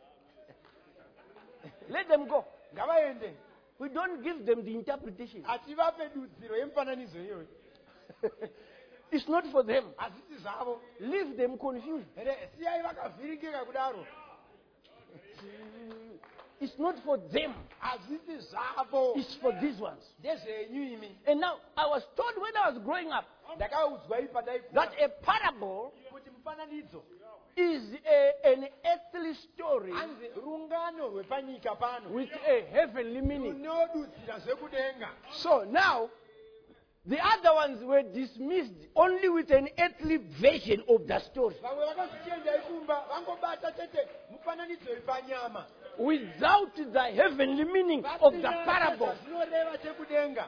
Speaker 1: Let them go.
Speaker 2: Ngavaende.
Speaker 1: We don't give them the interpretation.
Speaker 2: Hativape dudziro yemifananidzo iyoyo.
Speaker 1: It's not for them.
Speaker 2: Hazvisi zvavo.
Speaker 1: Leave them confused.
Speaker 2: Here, siyai vakavhiringika kudaro.
Speaker 1: It's not for them.
Speaker 2: Hazvisi zvavo.
Speaker 1: It's for these ones.
Speaker 2: Ndezvenyu imi.
Speaker 1: And now, I was told when I was growing up
Speaker 2: Ndakaudzwa ipa daikura
Speaker 1: that a parable
Speaker 2: kuti mufananidzo
Speaker 1: is a, an earthly story
Speaker 2: hanzi rungano rwepanyika pano
Speaker 1: with a heavenly meaning.
Speaker 2: runodudzira zvekudenga.
Speaker 1: So now, the other ones were dismissed only with an earthly version of the story,
Speaker 2: Vamwe vakazvichiendai kumba vangobata chete mufananidzo uri panyama.
Speaker 1: without the heavenly meaning of the
Speaker 2: Vasina
Speaker 1: parable.
Speaker 2: zvinoreva chekudenga.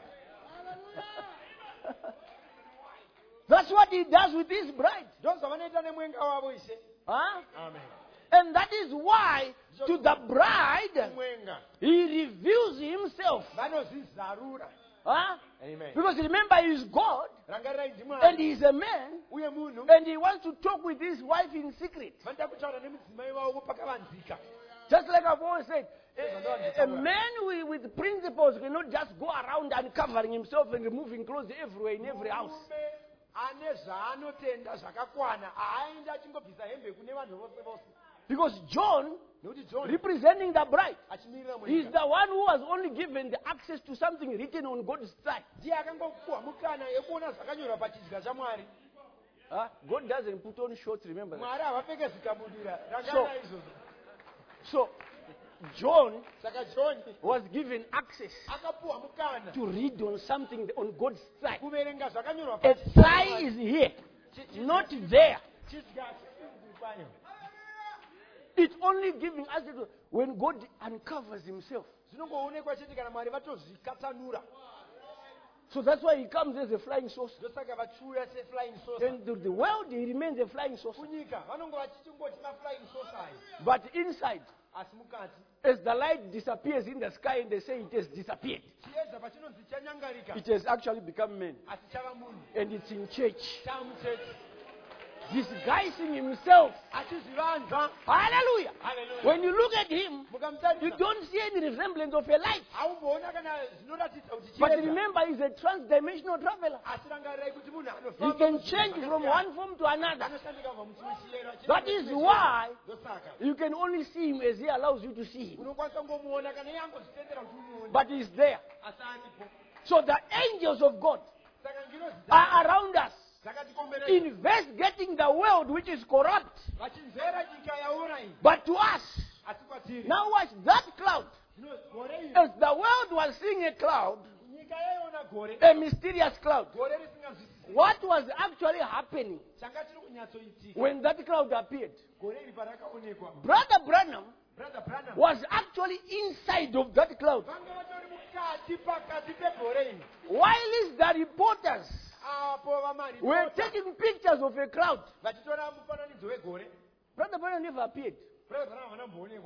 Speaker 1: That's what he does with his bride.
Speaker 2: Ndozvavanoita nemwenga wavo ishe.
Speaker 1: Huh?
Speaker 2: Amen.
Speaker 1: And that is why, to the bride,
Speaker 2: Mwenga.
Speaker 1: he reveals himself.
Speaker 2: Vanozvizarura.
Speaker 1: Huh?
Speaker 2: Amen.
Speaker 1: Because remember, he is God,
Speaker 2: Rangarirai
Speaker 1: and
Speaker 2: ndimwari
Speaker 1: he is a man,
Speaker 2: uye munhu
Speaker 1: and he wants to talk with his wife in secret.
Speaker 2: vanoda kutaura nemudzimai wavo pakavanzika.
Speaker 1: Just like I've always said, a, a- a man with, with principles cannot just go around uncovering himself and removing clothes everywhere in every house.
Speaker 2: Murume ane zvaanotenda zvakakwana haaendi achingobvisa hembe kune vanhu vose vose.
Speaker 1: Because John,
Speaker 2: Nokuti John
Speaker 1: representing the bride,
Speaker 2: achimirira
Speaker 1: is
Speaker 2: mwenga
Speaker 1: the one who was only given the access to something written on God's side.
Speaker 2: ndiye akangopuwa mukana yekuona zvakanyorwa pachidya chamwari.
Speaker 1: Huh? God doesn't put on shorts, remember that.
Speaker 2: Mwari havapfeke zvikabudura.
Speaker 1: So-
Speaker 2: Rangarira izvozvo.
Speaker 1: So, John
Speaker 2: Saka John
Speaker 1: was given access
Speaker 2: akapuwa mukana
Speaker 1: to read on something on God's side.
Speaker 2: kuverenga zvakanyorwa
Speaker 1: A thigh is here, not there.
Speaker 2: chidya chiri panyo.
Speaker 1: It's only giving us the- when God uncovers himself.
Speaker 2: Zvinongoonekwa chete kana mwari vatozvikatanura.
Speaker 1: So that's why he comes as a flying saucer.
Speaker 2: Ndosaka vachiuya seflying saucer.
Speaker 1: And to the world, he remains a flying saucer.
Speaker 2: Kunyika vanongo vachichingoti maflying saucer ayo.
Speaker 1: But inside,
Speaker 2: Asi mukati
Speaker 1: as the light disappears in the sky and they say it has disappeared,
Speaker 2: chiedza pachinonzi chanyangarika
Speaker 1: it has actually become man.
Speaker 2: asi chava munhu.
Speaker 1: And it's in church,
Speaker 2: Chamuchechi
Speaker 1: disguising himself.
Speaker 2: achizvivanza.
Speaker 1: Hallelujah.
Speaker 2: Hallelujah.
Speaker 1: When you look at him, you
Speaker 2: Mukamutarisa
Speaker 1: don't see any resemblance of a light.
Speaker 2: haumboona kana zvinoratidza kuti
Speaker 1: But
Speaker 2: chiedza.
Speaker 1: remember, he's a trans-dimensional traveler.
Speaker 2: Asi rangarirai kuti munhu
Speaker 1: He
Speaker 2: anofamba
Speaker 1: can
Speaker 2: muzvinhu
Speaker 1: change from
Speaker 2: zvakasiyana.
Speaker 1: one form to another.
Speaker 2: Anoshandika kubva muchimwe chiyero achienda
Speaker 1: That
Speaker 2: kune
Speaker 1: is
Speaker 2: chimwe
Speaker 1: why
Speaker 2: chiyero. Ndosaka
Speaker 1: you can only see him as he allows you to see him.
Speaker 2: unokwanisa kungomuona kana iye angozvitendera kuti umuone.
Speaker 1: But he's there.
Speaker 2: Asi aripo.
Speaker 1: So the angels of God
Speaker 2: Saka ngirozi
Speaker 1: are around us,
Speaker 2: dzakatikomberedza
Speaker 1: investigating the world which is corrupt.
Speaker 2: vachinzvera nyika yaora iyi.
Speaker 1: But to us,
Speaker 2: Asi kwatiri
Speaker 1: now watch that cloud.
Speaker 2: zvino gore iri
Speaker 1: As the world was seeing a cloud,
Speaker 2: nyika yaiona gore
Speaker 1: a mysterious cloud,
Speaker 2: gore risingazwisisi.
Speaker 1: what was actually happening
Speaker 2: changa chiri kunyatsoitika
Speaker 1: when that cloud appeared?
Speaker 2: gore iri parakaonekwa.
Speaker 1: Brother Branham
Speaker 2: Brother Branham
Speaker 1: was actually inside of that cloud.
Speaker 2: vanga vatori mukati pakati pegore iri.
Speaker 1: While the reporters
Speaker 2: Apo
Speaker 1: were
Speaker 2: vamaripota
Speaker 1: taking pictures of a cloud,
Speaker 2: vachitora mufananidzo wegore.
Speaker 1: Brother Branham never appeared.
Speaker 2: Brother Branham vanamboonekwawo.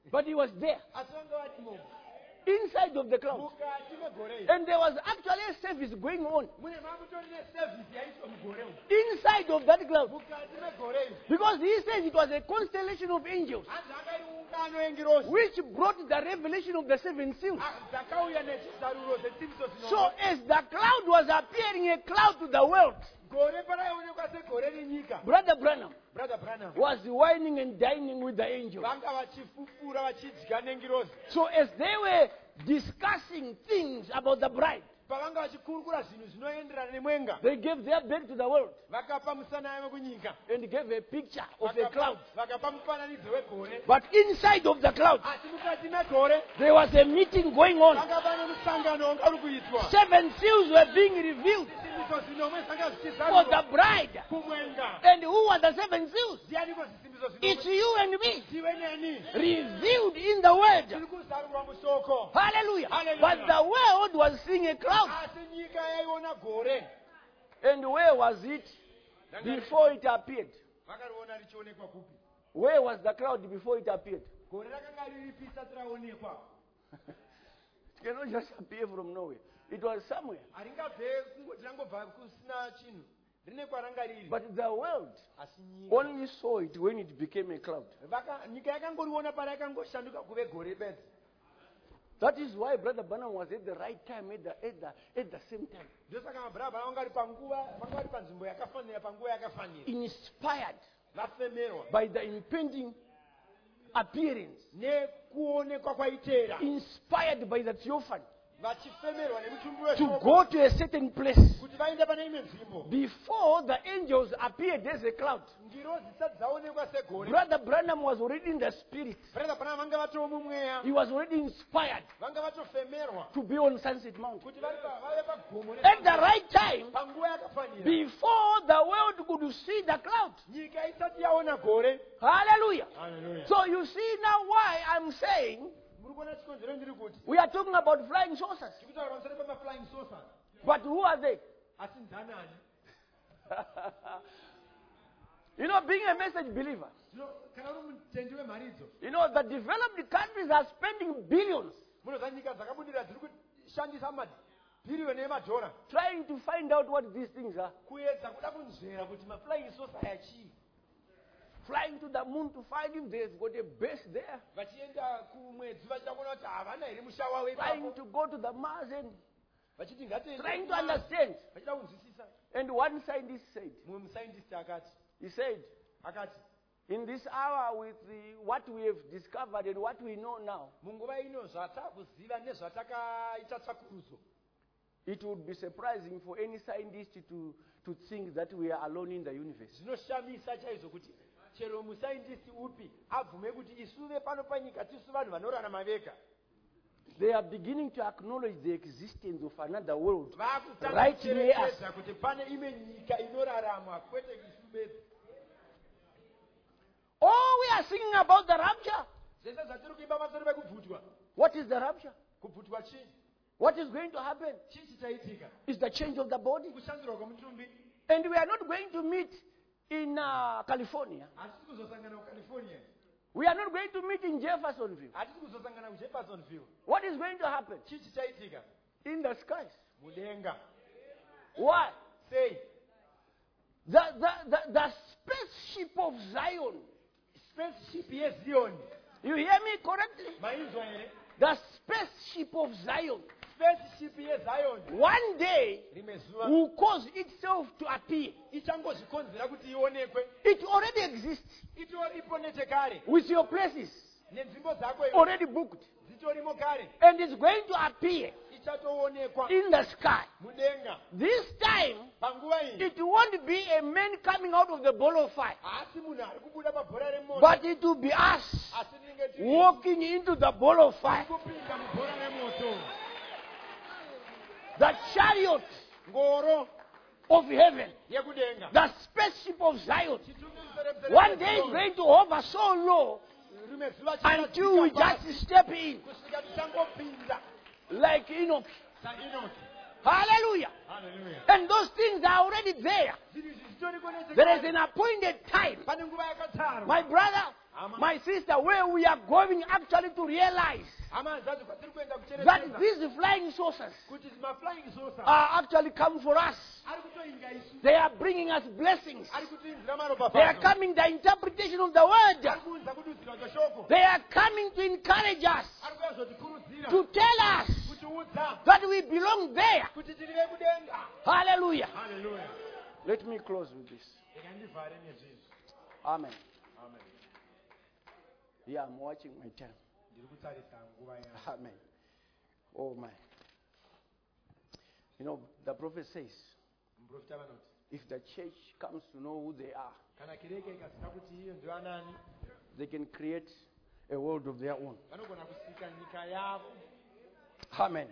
Speaker 1: But he was there,
Speaker 2: asi vanga varimo
Speaker 1: inside of the cloud.
Speaker 2: mukati megore iri
Speaker 1: And there was actually a service going on
Speaker 2: mune makutori nesevhisi yaitwa mugore umu
Speaker 1: inside of that cloud.
Speaker 2: mukati megore iri
Speaker 1: Because he says it was a constellation of angels
Speaker 2: hanzi akari ungano yengirozi
Speaker 1: which brought the revelation of the seven seals.
Speaker 2: dzakauya nechizaruro zvetsimbiso
Speaker 1: So
Speaker 2: zino
Speaker 1: as the cloud was appearing a cloud to the world,
Speaker 2: gore paraionekwa segore renyika
Speaker 1: Brother Branham
Speaker 2: brother branham
Speaker 1: was wining and dining with the angels.
Speaker 2: vanga vachifufura vachidya nengirozi
Speaker 1: So as they were discussing things about the bride,
Speaker 2: pavanga vachikurukura zvinhu zvinoenderana nemwenga
Speaker 1: they gave their back to the world
Speaker 2: vakapa musana yavo kunyika
Speaker 1: and gave a picture of a
Speaker 2: Vakapa-
Speaker 1: cloud.
Speaker 2: vakapa mufananidzo wegore
Speaker 1: But inside of the cloud,
Speaker 2: asi mukati megore
Speaker 1: there was a meeting going on.
Speaker 2: vanga pane musangano wanga uri kuitwa
Speaker 1: Seven seals were being revealed
Speaker 2: zvisimbiso zvinomwe zvanga
Speaker 1: for the
Speaker 2: zvichizarurwa
Speaker 1: bride.
Speaker 2: kumwenga
Speaker 1: And who were the seven seals?
Speaker 2: ndianiko zvisimbiso
Speaker 1: It's
Speaker 2: zvinomwe
Speaker 1: you and me,
Speaker 2: tive neni
Speaker 1: revealed in the word.
Speaker 2: zviri kuzarurwa mushoko
Speaker 1: Hallelujah.
Speaker 2: Hallelujah.
Speaker 1: But the world was seeing a cloud.
Speaker 2: asi nyika yaiona gore
Speaker 1: And where was it before it appeared?
Speaker 2: vakariona richionekwa kupi
Speaker 1: Where was the cloud before it appeared?
Speaker 2: gore rakanga riripi risati raonekwa
Speaker 1: It cannot just appear from nowhere. It was somewhere.
Speaker 2: haringabve kungoti rangobva kusina chinhu rine kwaranga riri
Speaker 1: But the world
Speaker 2: asi nyika
Speaker 1: only saw it when it became a cloud.
Speaker 2: Vaka- nyika yakangoriona parakangoshanduka kuve gore bedzi
Speaker 1: That is why Brother Branham was at the right time at the, at the, at the same time.
Speaker 2: ndosaka mabrabha vanga vari panguva vanga vari panzvimbo yakafanira panguva yakafanira
Speaker 1: Inspired
Speaker 2: vafemerwa
Speaker 1: by the impending appearance.
Speaker 2: nekuonekwa kwaiteera
Speaker 1: Inspired by the theophany.
Speaker 2: vachifemerwa nemutumbi
Speaker 1: To
Speaker 2: weshoko
Speaker 1: go to a certain place.
Speaker 2: kuti vainde pane imwe nzvimbo
Speaker 1: Before the angels appeared as a cloud.
Speaker 2: ngiro dzisati dzaonekwa segore
Speaker 1: Brother Branham was already in the spirit.
Speaker 2: brother pana vanga vatoo mumweya
Speaker 1: He was already inspired
Speaker 2: vanga vatofemerwa
Speaker 1: to be on Sunset Mountain.
Speaker 2: kuti vari pa- vave pagomo
Speaker 1: At the right time,
Speaker 2: panguva yakafanira
Speaker 1: before the world could see the cloud.
Speaker 2: nyika isati yaona gore
Speaker 1: Hallelujah.
Speaker 2: Hallelujah.
Speaker 1: So you see now why I'm saying
Speaker 2: muri kuona chikonzero ndiri kuti
Speaker 1: we are talking about flying saucers.
Speaker 2: tikutaura pamusoro pemaflying saucers
Speaker 1: But who are they?
Speaker 2: asi ndanani
Speaker 1: You know, being a message believer,
Speaker 2: Zvino, kana uri mutendi wemharidzo
Speaker 1: you know, the developed countries are spending billions
Speaker 2: munoziva nyika dzakabudirira dziri kushandisa mabhiriyoni emadhora
Speaker 1: trying to find out what these things are.
Speaker 2: kuedza kuda kunzvera kuti maflying saucer yachii
Speaker 1: Flying to the moon to find if there's got a base there.
Speaker 2: vachienda kumwedzi vachida kuona kuti havana here mushawa
Speaker 1: Trying
Speaker 2: wepapo
Speaker 1: to go to the Mars and
Speaker 2: vachiti ngatiende
Speaker 1: trying to
Speaker 2: kuma-
Speaker 1: understand.
Speaker 2: vachida kunzwisisa
Speaker 1: And one scientist said,
Speaker 2: mumwe musaindisti akati
Speaker 1: he said,
Speaker 2: akati
Speaker 1: in this hour with the, what we have discovered and what we know now,
Speaker 2: munguva ino zvatakuziva nezvatakaita tsakurudzo
Speaker 1: it would be surprising for any scientist to, to think that we are alone in the universe.
Speaker 2: zvinoshamisa chaizvo kuti chero musaindisti upi abvume kuti isuve pano panyika tisu vanhu vanorarama vega
Speaker 1: They are beginning to acknowledge the existence of another world
Speaker 2: vaakutanga
Speaker 1: right near us.
Speaker 2: kucherechedza kuti pane imwe nyika inoraramwa kwete isu bedzi
Speaker 1: Oh, we are singing about the rapture.
Speaker 2: zvese zvatiri kuimba masoro pekubvutwa
Speaker 1: What is the rapture?
Speaker 2: kubvutwa chii
Speaker 1: What is going to happen
Speaker 2: chii chichaitika
Speaker 1: is the change of the body.
Speaker 2: kushandirwa kwemutumbi
Speaker 1: And we are not going to meet in uh, California.
Speaker 2: hatisi kuzosangana kucalifornia
Speaker 1: We are not going to meet in Jeffersonville.
Speaker 2: hatisi kuzosangana kujeffersonville
Speaker 1: What is going to happen?
Speaker 2: chii chichaitika
Speaker 1: In the skies.
Speaker 2: mudenga
Speaker 1: Why?
Speaker 2: sei
Speaker 1: The, the, the, the spaceship of Zion.
Speaker 2: spaceship yeziyoni
Speaker 1: You hear me correctly?
Speaker 2: mainzwa here
Speaker 1: The spaceship of Zion.
Speaker 2: spaceship yezayoni
Speaker 1: One day
Speaker 2: rimwe zuva
Speaker 1: will cause itself to appear.
Speaker 2: ichangozvikonzera kuti ionekwe
Speaker 1: It already exists
Speaker 2: itoripo nechekare
Speaker 1: with your places
Speaker 2: nenzvimbo dzako iwe
Speaker 1: already booked.
Speaker 2: dzitorimo kare
Speaker 1: And it's going to appear
Speaker 2: ichatoonekwa
Speaker 1: in the sky.
Speaker 2: mudenga
Speaker 1: This time,
Speaker 2: panguva iyi
Speaker 1: it won't be a man coming out of the ball of fire,
Speaker 2: haasi munhu ari kubuda pabhora remoto
Speaker 1: but it will be us
Speaker 2: asi tinenge tiri
Speaker 1: walking into the ball of fire.
Speaker 2: kupinda mubhora remoto
Speaker 1: The chariot
Speaker 2: ngoro
Speaker 1: of heaven,
Speaker 2: yekudenga
Speaker 1: the spaceship of Zion.
Speaker 2: chitumbiso
Speaker 1: One day it's going to hover so low
Speaker 2: rimwe zuva
Speaker 1: until we just step in
Speaker 2: kusvika tichangopinda
Speaker 1: like Enoch.
Speaker 2: sainoki
Speaker 1: Hallelujah.
Speaker 2: haleluya
Speaker 1: And those things are already there.
Speaker 2: zvinhu izvi zvitoriko
Speaker 1: There is
Speaker 2: nechekare
Speaker 1: an appointed time.
Speaker 2: pane nguva yakatarwa
Speaker 1: My brother,
Speaker 2: Ama.
Speaker 1: my sister, where we are going actually to realize
Speaker 2: Ama nzazi kwatiri kuenda
Speaker 1: that
Speaker 2: kucherechedza
Speaker 1: these flying saucers
Speaker 2: kuti zima-flying saucer
Speaker 1: are actually come for us.
Speaker 2: ari kutoinga isu
Speaker 1: They are bringing us blessings.
Speaker 2: ari kutiinzira maropa
Speaker 1: They are
Speaker 2: paso
Speaker 1: coming the interpretation of the word.
Speaker 2: ari kuunza kududzira kweshoko
Speaker 1: They are coming to encourage us,
Speaker 2: ari kuuya zvotikurudzira
Speaker 1: to tell us
Speaker 2: kutiudza
Speaker 1: that we belong there.
Speaker 2: kuti tiri vekudenga.
Speaker 1: Hallelujah.
Speaker 2: Haleluya.
Speaker 1: Let me close with this.
Speaker 2: Ikandivhare nezvizvi.
Speaker 1: Amen.
Speaker 2: Amen.
Speaker 1: Yeah, I'm watching my time.
Speaker 2: Ndiri kutarisa nguva yangu.
Speaker 1: Amen. Oh my. You know, the prophet says,
Speaker 2: Muprofita vanoti
Speaker 1: if the church comes to know who they are,
Speaker 2: kana kereke ikaziva kuti iyo ndevanani
Speaker 1: they can create a world of their own.
Speaker 2: vanogona kusika nyika yavo.
Speaker 1: Amen.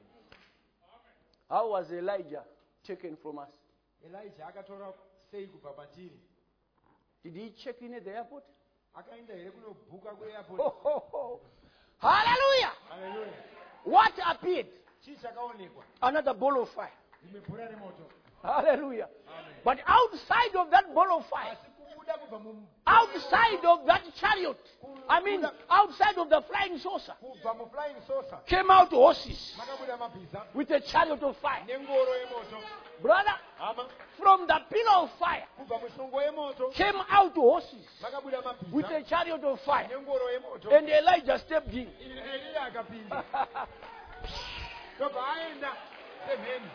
Speaker 1: How was Elijah taken from us?
Speaker 2: Elijah akatora sei kubva patiri?
Speaker 1: Did he check in at the airport?
Speaker 2: Akaenda here kunobhuka kuairport.
Speaker 1: Oh, oh, oh. Hallelujah.
Speaker 2: Haleluya.
Speaker 1: What appeared?
Speaker 2: Chii chakaonekwa?
Speaker 1: Another ball of fire.
Speaker 2: Rimwe bhora remoto.
Speaker 1: Hallelujah.
Speaker 2: Amen.
Speaker 1: But outside of that ball of fire,
Speaker 2: Asi kubuda kubva mu
Speaker 1: outside of that chariot, I mean, outside of the flying saucer,
Speaker 2: kubva mu flying saucer
Speaker 1: came out horses
Speaker 2: makabuda mabhiza
Speaker 1: with a chariot of fire.
Speaker 2: nengoro yemoto.
Speaker 1: Brother,
Speaker 2: Ama
Speaker 1: from the pillar of fire
Speaker 2: kubva mushongo yemoto
Speaker 1: came out horses
Speaker 2: makabuda
Speaker 1: with
Speaker 2: mabhiza
Speaker 1: a chariot of fire.
Speaker 2: nengoro yemoto.
Speaker 1: And Elijah stepped in.
Speaker 2: Eliya akapinda. Tobva aenda semheni.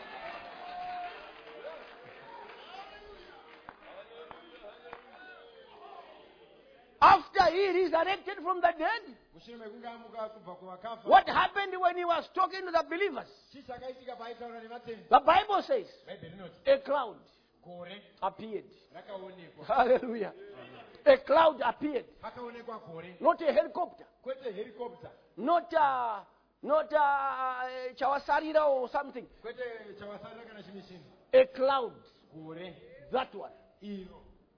Speaker 1: After he resurrected from the dead,
Speaker 2: Mushure mekunge amuka kubva kuvakafa.
Speaker 1: what happened when he was talking to the believers?
Speaker 2: Chii chakaitika paaitaura nevatendi?
Speaker 1: The Bible says
Speaker 2: Bhaibheri rinoti
Speaker 1: a cloud
Speaker 2: gore
Speaker 1: appeared.
Speaker 2: rakaonekwa.
Speaker 1: Hallelujah. A cloud appeared.
Speaker 2: Pakaonekwa gore.
Speaker 1: Not a helicopter.
Speaker 2: Kwete helicopter.
Speaker 1: Not a, not a chawasarira or something.
Speaker 2: Kwete chawasarira kana chimwe chinhu.
Speaker 1: A cloud.
Speaker 2: Gore.
Speaker 1: That one.
Speaker 2: Iro.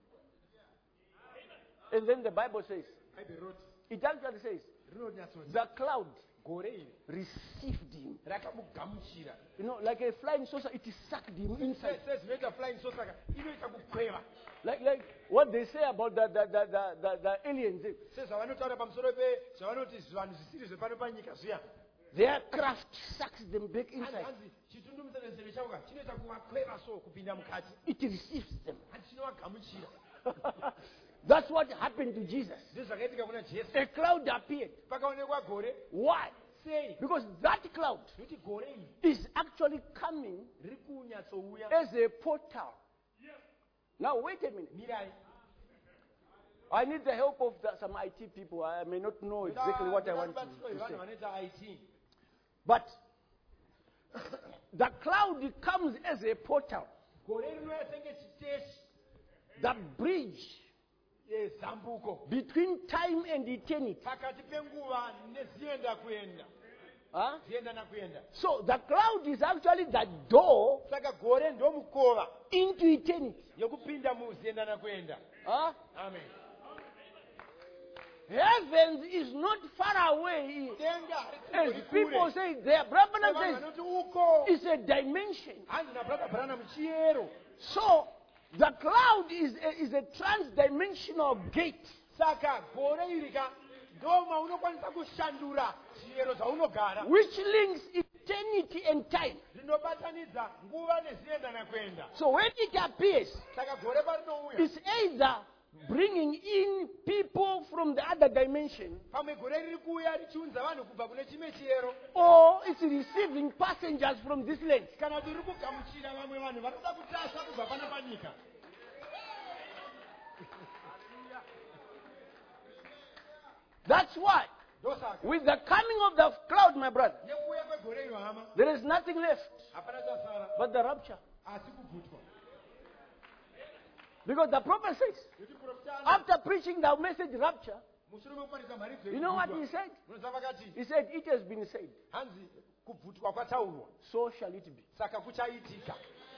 Speaker 1: And then the Bible says,
Speaker 2: Bhaibheri roti
Speaker 1: it actually says,
Speaker 2: rinonyatsoti
Speaker 1: the cloud
Speaker 2: gore iri
Speaker 1: received him.
Speaker 2: rakamugamuchira.
Speaker 1: You know, like a flying saucer, it sucked him inside.
Speaker 2: Sezvinoita flying saucer ka inoita kukweva.
Speaker 1: Like, like what they say about the, the, the, the, the, the aliens. eh?
Speaker 2: Sezvavanotaura pamusoro pe zvavanoti zvanhu zvisiri zvepano panyika zviya.
Speaker 1: Their craft sucks them back
Speaker 2: Hanzi
Speaker 1: inside.
Speaker 2: hanzi chitundumutsevenzeve chavo ka chinoita kuvakweva so kupinda mukati.
Speaker 1: It receives them.
Speaker 2: Hanzi chinovagamuchira.
Speaker 1: That's what happened to Jesus.
Speaker 2: Ndizvo zvakaitika kuna Jesu.
Speaker 1: A cloud appeared.
Speaker 2: Pakaonekwa gore.
Speaker 1: Why?
Speaker 2: Sei?
Speaker 1: Because that cloud
Speaker 2: Nokuti gore iri
Speaker 1: is actually coming
Speaker 2: riri kunyatsouya.
Speaker 1: as a portal. Now, wait a minute.
Speaker 2: Mirai.
Speaker 1: I need the help of the, some I T people. I may not know exactly what I want to, to
Speaker 2: Vanhu
Speaker 1: say.
Speaker 2: vanoita I T.
Speaker 1: But the cloud comes as a portal.
Speaker 2: Gore rinouya senge chiteshi.
Speaker 1: The bridge
Speaker 2: Zambuko.
Speaker 1: between time and eternity.
Speaker 2: Pakati penguva nezienda kuenda.
Speaker 1: Huh?
Speaker 2: Zienda nakuenda.
Speaker 1: So the cloud is actually the door
Speaker 2: Saka gore ndomukova
Speaker 1: into eternity.
Speaker 2: yokupinda muzienda nakuenda.
Speaker 1: Huh?
Speaker 2: Amen.
Speaker 1: Heavens is not far away.
Speaker 2: Denga
Speaker 1: As people say, their brother
Speaker 2: vanhu
Speaker 1: says
Speaker 2: vanoti uko.
Speaker 1: it's a dimension.
Speaker 2: Hanzi nabrother Branham muchiero.
Speaker 1: So the cloud is a, is a trans-dimensional gate.
Speaker 2: Saka gore iri ka ndoma unokwanisa kushandura chiero zvaunogara.
Speaker 1: Which links eternity and time.
Speaker 2: Rinobatanidza nguva nezienda nakuenda.
Speaker 1: So when it appears,
Speaker 2: Saka gore parinouya.
Speaker 1: it's either bringing in people from the other dimension,
Speaker 2: Pamwe gore riri kuuya richiunza vanhu kubva kune chimwe chiero.
Speaker 1: or it's receiving passengers from this land.
Speaker 2: Kana kuti riri kugamuchira vamwe vanhu vanoda kutasva kubva pana panyika.
Speaker 1: That's why,
Speaker 2: Ndosaka
Speaker 1: with the coming of the cloud, my brother,
Speaker 2: nekuuya kwegore iro hama
Speaker 1: there is nothing left
Speaker 2: hapana chasara
Speaker 1: but the rapture.
Speaker 2: asi kubvutwa.
Speaker 1: Because the prophet says,
Speaker 2: Kuti profita
Speaker 1: after preaching the message rapture,
Speaker 2: mushure mekuparidza mharidzo
Speaker 1: you know what he said?
Speaker 2: munoziva vakati
Speaker 1: He said, it has been said,
Speaker 2: hanzi kubvutwa kwataurwa
Speaker 1: so shall it be.
Speaker 2: saka kuchaitika.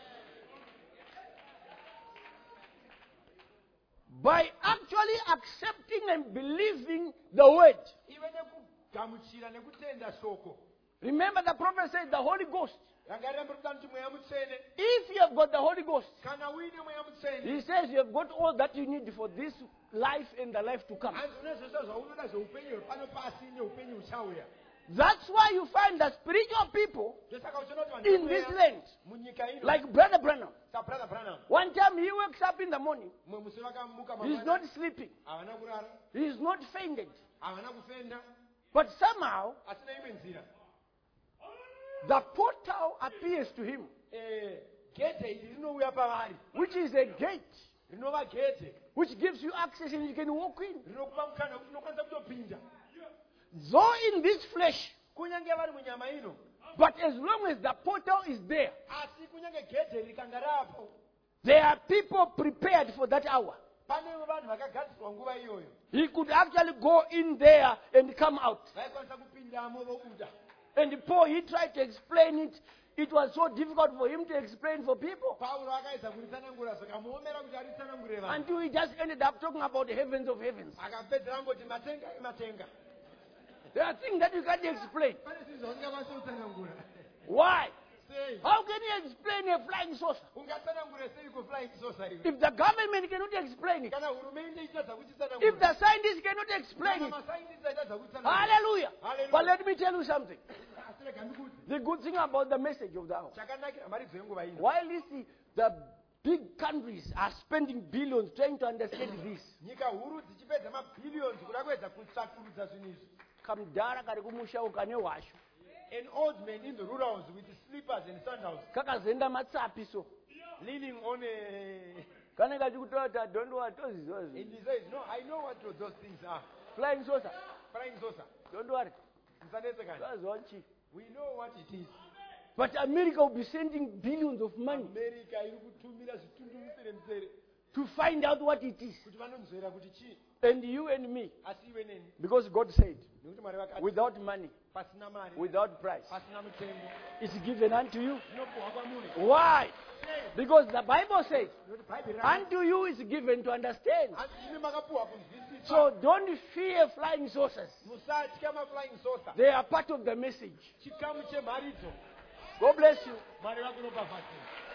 Speaker 1: By actually accepting and believing the word.
Speaker 2: Ive nekugamuchira nekutenda shoko.
Speaker 1: Remember the prophet said the Holy Ghost
Speaker 2: rangarira kuti kuti mweya mutsvene
Speaker 1: If you have got the Holy Ghost,
Speaker 2: kana uine mweya mutsvene
Speaker 1: he says you have got all that you need for this life and the life to come.
Speaker 2: hanzi une zvese zvaunoda zveupenyu hwepano pasi neupenyu huchauya.
Speaker 1: That's why you find that spiritual people
Speaker 2: Ndosaka uchiona kuti vanhu
Speaker 1: in this
Speaker 2: vemweya
Speaker 1: land,
Speaker 2: munyika ino
Speaker 1: like Brother Branham,
Speaker 2: sabrother Branham
Speaker 1: one time he wakes up in the morning,
Speaker 2: mwe musi vakamuka
Speaker 1: he's
Speaker 2: mangwana
Speaker 1: not sleeping,
Speaker 2: havana kurara
Speaker 1: he's not fainted.
Speaker 2: havana kufenda
Speaker 1: But somehow,
Speaker 2: asina imwe nzira
Speaker 1: the portal appears to him,
Speaker 2: Eh, gete iri rinouya pavari
Speaker 1: which is a gate,
Speaker 2: rinova gete
Speaker 1: which gives you access and you can walk in.
Speaker 2: rinokupa mukana wekuti unokwanisa kutopinda
Speaker 1: Though in this flesh,
Speaker 2: kunyange vari munyama ino
Speaker 1: but as long as the portal is there,
Speaker 2: asi kunyange gete rikanga rapo
Speaker 1: there are people prepared for that hour.
Speaker 2: pane vanhu vakagadzirwa nguva iyoyo
Speaker 1: He could actually go in there and come out.
Speaker 2: vaikwanisa kupindamo vobuda.
Speaker 1: And Paul, he tried to explain it. It was so difficult for him to explain for people.
Speaker 2: Pauro akaedza kuritsanangura zvakamuomera kuti aritsanangure vanhu
Speaker 1: Until he just ended up talking about the heavens of heavens.
Speaker 2: akapedzera angoti matenga ematenga.
Speaker 1: There are things that you can't explain.
Speaker 2: Pane zvinhu zvausingakwanisi kutsanangura.
Speaker 1: Why?
Speaker 2: Sei
Speaker 1: How can you explain a flying saucer?
Speaker 2: ungatsanangura sei kuflying saucer iwe?
Speaker 1: If the government cannot explain it,
Speaker 2: Kana hurumende itadza
Speaker 1: if
Speaker 2: kuchitsanangura,
Speaker 1: the scientists cannot explain
Speaker 2: kana
Speaker 1: it,
Speaker 2: masaindisti aitadza kuchitsanangura.
Speaker 1: hallelujah.
Speaker 2: Hallelujah.
Speaker 1: But let me tell you something.
Speaker 2: Asi rega ndikuti,
Speaker 1: The good thing about the message of the hour,
Speaker 2: chakanakira maridzo yenguva ino,
Speaker 1: while you see the big countries are spending billions trying to understand this,
Speaker 2: nyika huru dzichipedza mabhillions kuda kuedza kutsvakurudza zvinhu izvi.
Speaker 1: kamudhara kari kumusha ukane hwashu
Speaker 2: An old man in the rural house with slippers and sandals,
Speaker 1: kakazenda matsapi so
Speaker 2: leaning on a...
Speaker 1: kane kachikutota don't worry toziziwa
Speaker 2: And
Speaker 1: zvinhu.
Speaker 2: he says, no, I know what those things are.
Speaker 1: Flying saucer
Speaker 2: Flying saucer.
Speaker 1: don't worry
Speaker 2: Musanetsekana.
Speaker 1: twaziwanchi.
Speaker 2: We know what it is.
Speaker 1: But America will be sending billions of money
Speaker 2: America iri kutumira zvitundu musere musere
Speaker 1: to find out what it is.
Speaker 2: kuti vanonzwera kuti chii.
Speaker 1: And you and me,
Speaker 2: Asi iwe neni,
Speaker 1: because God said,
Speaker 2: nekuti Mwari vakati
Speaker 1: without money,
Speaker 2: pasina mari,
Speaker 1: without price,
Speaker 2: pasina mutengo,
Speaker 1: it's given unto you.
Speaker 2: zvinopuhwa kwamuri.
Speaker 1: Why?
Speaker 2: Sei?
Speaker 1: Because the Bible says,
Speaker 2: Nekuti Bhaibheri rati,
Speaker 1: unto you is given to understand.
Speaker 2: asi imi makapuhwa kunzwisisa.
Speaker 1: So don't fear flying saucers.
Speaker 2: Musatya maflying saucer.
Speaker 1: They are part of the message.
Speaker 2: Chikamu chemharidzo.
Speaker 1: God bless you.
Speaker 2: Mwari vakunopafadzira.